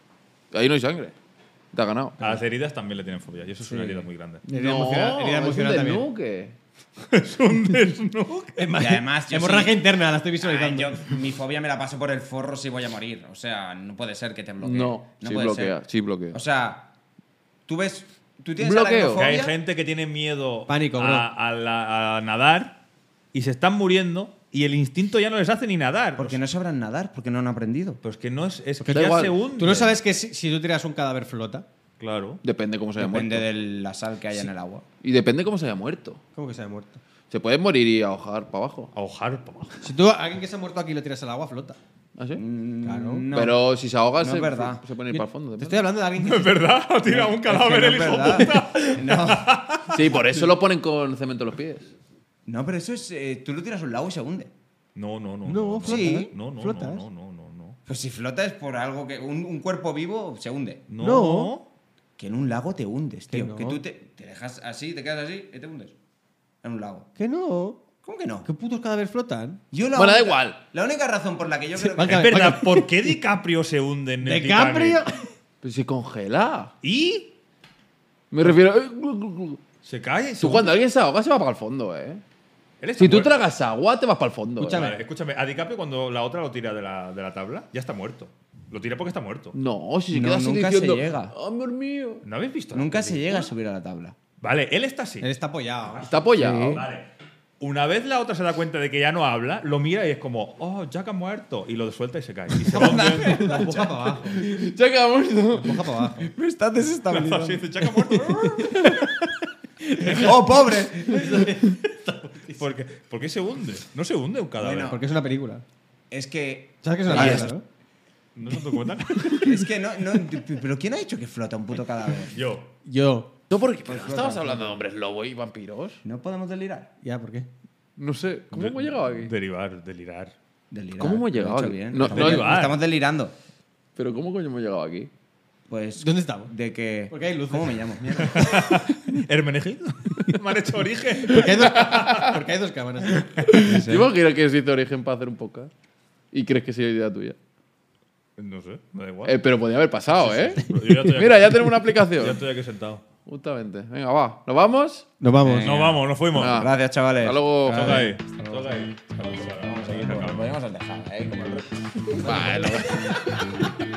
Ahí no hay sangre. Te ha ganado. A las heridas también le tienen fobia y eso es una herida muy grande. Herida emocional, herida es un emocional también. desnuque. Es un desnudo. Es más, Y además, yo hemorragia sí- interna, la estoy Ah, visualizando. yo, mi fobia me la paso por el forro si voy a morir. O sea, no puede ser que te bloquee. No, sí puede bloquea, ser. sí bloquea. O sea, tú ves. Tú tienes Bloqueo. Que aracnofobia. hay gente que tiene miedo Pánico, bro. a, a la- a nadar y se están muriendo y el instinto ya no les hace ni nadar. Porque no sabrán nadar, porque no han aprendido. Pues que no es. Es Porque que da ya igual. se hunde. ¿Tú no sabes que si, si tú tiras un cadáver flota? Claro. Depende cómo se haya Depende muerto. de la sal que haya en el agua. Y depende cómo se haya muerto. ¿Cómo que se ha muerto? Se puede morir y ahogar para abajo. Ahogar para abajo. Si tú a alguien que se ha muerto aquí lo tiras al agua, flota. ¿Ah, sí? Claro. No. Pero si se ahoga, No se, es verdad. se pone ir para el fondo. Te depende. estoy hablando de alguien Es que... verdad, ha tirado un Es que cadáver no el es hijo verdad. puta. No. Sí, por eso lo ponen con cemento en los pies. No, pero eso es. eh, tú lo tiras a un lago y se hunde. No, no, no. No, flota. Sí. No, no, flotas. no, no, no, no. Pues si flota es por algo que. Un, un cuerpo vivo se hunde. No. No. Que en un lago te hundes, Que tío. no. Que tú te, te dejas así, te quedas así y te hundes. En un lago. Que no. ¿Cómo que no? ¿Qué putos cadáveres flotan? Yo la Bueno, da única- igual. La única razón por la que yo creo que. vale. Es verdad, ¿por qué DiCaprio se hunde en el ¿DiCaprio? Titanic? Pero si congela. ¿Y? Me refiero. eh, glu, glu, glu. Se cae. se Tú hunde. cuando alguien se ahoga se va para el fondo, ¿eh? Él está Si tú muerto. tragas agua, te vas para el fondo. Escúchame. ¿eh? Vale, escúchame, a DiCaprio cuando la otra lo tira de la, de la tabla, ya está muerto. Lo tira porque está muerto. No, si se No, queda así nunca diciendo. se llega. Amor mío. ¿No habéis visto? Nunca la se película? llega a subir a la tabla. Vale, él está así. Él está apoyado. Está apoyado. Vale. Una vez la otra se da cuenta de que ya no habla, lo mira y es como, oh, Jack ha muerto. Y lo suelta y se cae. Y se va hundiendo. La empuja para abajo. Ya quedamos. La empuja para abajo. Me estás desestabilizando. Así dice, Jack ha muerto. ¡Oh, pobre! ¿Por qué, ¿Por qué se hunde? No se hunde un cadáver. Bueno. Porque es una película. Es que. ¿Sabes que es una Ah, película, es- no? ¿No es un documental? Es que no, no. ¿Pero quién ha dicho que flota un puto cadáver? Yo. Yo. No, porque pero estabas hablando de hombres lobo y vampiros. ¿No podemos delirar? Ya, ¿por qué? No sé. ¿Cómo hemos llegado aquí? Derivar, delirar. Delirar. ¿Cómo hemos llegado Lo he hecho aquí? bien. No, estamos, no, del- estamos delirando. Pero ¿cómo coño hemos llegado aquí? Pues. ¿Dónde estamos? De que. Porque hay luces. ¿Cómo me llamo? Mierda. ¿Hermenegildo? Me han hecho origen. Porque hay dos, porque hay dos cámaras. Yo imagino que existe origen para hacer un podcast. ¿Y crees que sea idea tuya? No sé, me da igual. Eh, pero podría haber pasado, ¿eh? Yo ya estoy aquí- Mira, ya tenemos una ya aplicación. estoy aquí sentado. Justamente. Venga, va. ¿Nos vamos? Nos vamos. Venga. No vamos, nos fuimos. Ah. Gracias, chavales. Hasta luego. Toca ahí. Toca ahí. Vamos a seguir Lo acabando. podemos dejar, ¿eh? Como el resto. Vale.